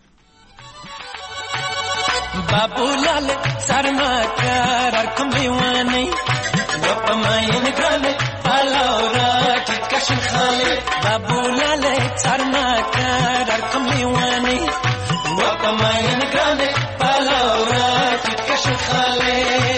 बाबूलाल सरना कर अर्कम दीवानी वपमायन ग्राले पालावरा किकशन खाले बाबूलाल सरना कर अर्कम दीवानी वपमायन ग्राले पालावरा किकशन खाले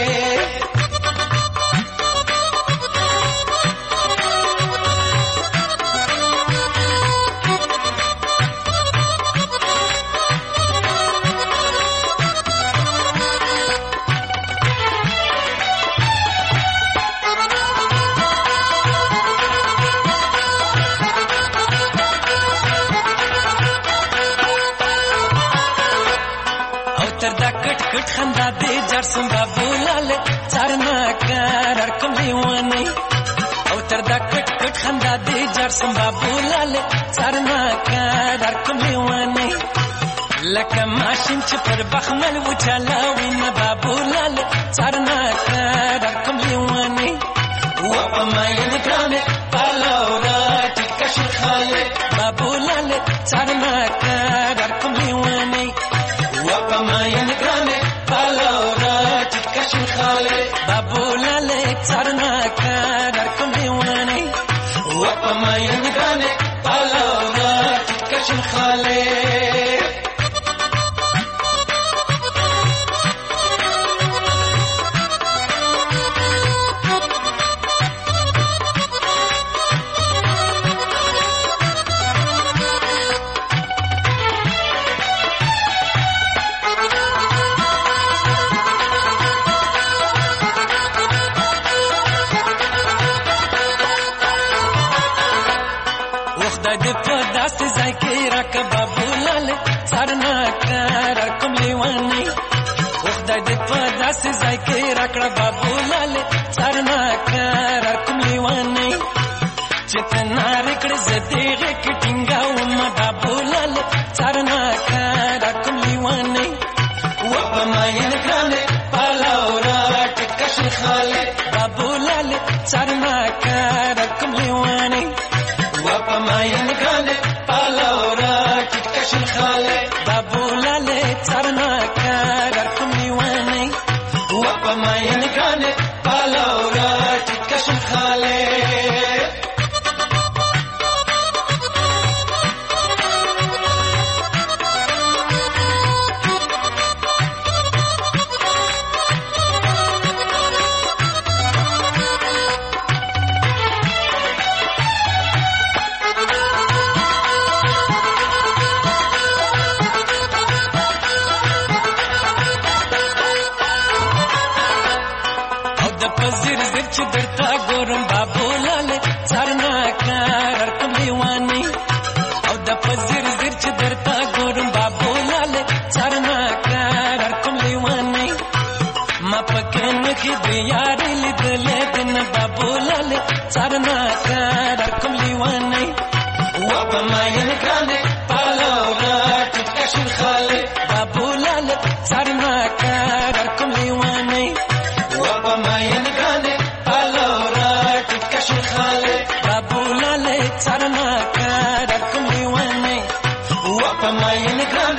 खंदा दे जरसम बाबूलाल सरना कर अर्कम दीवानी औतर दा कट कट खंदा दे जरसम बाबूलाल सरना कर अर्कम दीवानी लका माशिन पर बखमल वचलावी न बाबूलाल सरना कर अर्कम दीवानी वपमायन ग्रामे पालावरा टिकश खाले बाबूलाल सरना कर अर्कम दीवानी वपमायन ग्रामे पालावरा टिकश खाले बाबूलाल सरना कर अर्कम दीवानी वपमायन ग्रामे पालावरा टिकश खाले सरना कर अर्कम दीवानी वखदा दे पदास जाके रकड़ा बाबूलाल सरना कर अर्कम दीवानी जितना रिकड़ जदेगे किटिंगा उम्मा बाबूलाल सरना कर अर्कम दीवानी वपमायन ग्रामे पालावरा टिकश खाले बाबूलाल सरना कर अर्कम दीवानी वपमायन ग्रामे पालावरा टिकश खाले बाबूलाल सरना कर अर्कम दीवानी वपमायन ग्रामे पालावरा टिकश खाले बाबूलाल सरना कर अर्कम दीवानी और दफजर जिरच दरता गोरम बाबूलाल सरना कर अर्कम दीवानी मपकन की दियारी लिदले दिन बाबूलाल सरना कर अर्कम दीवानी वपमायन ग्रामे पालावरा टिकश खाले बाबूलाल सरना कर अर्कम په ماین ګران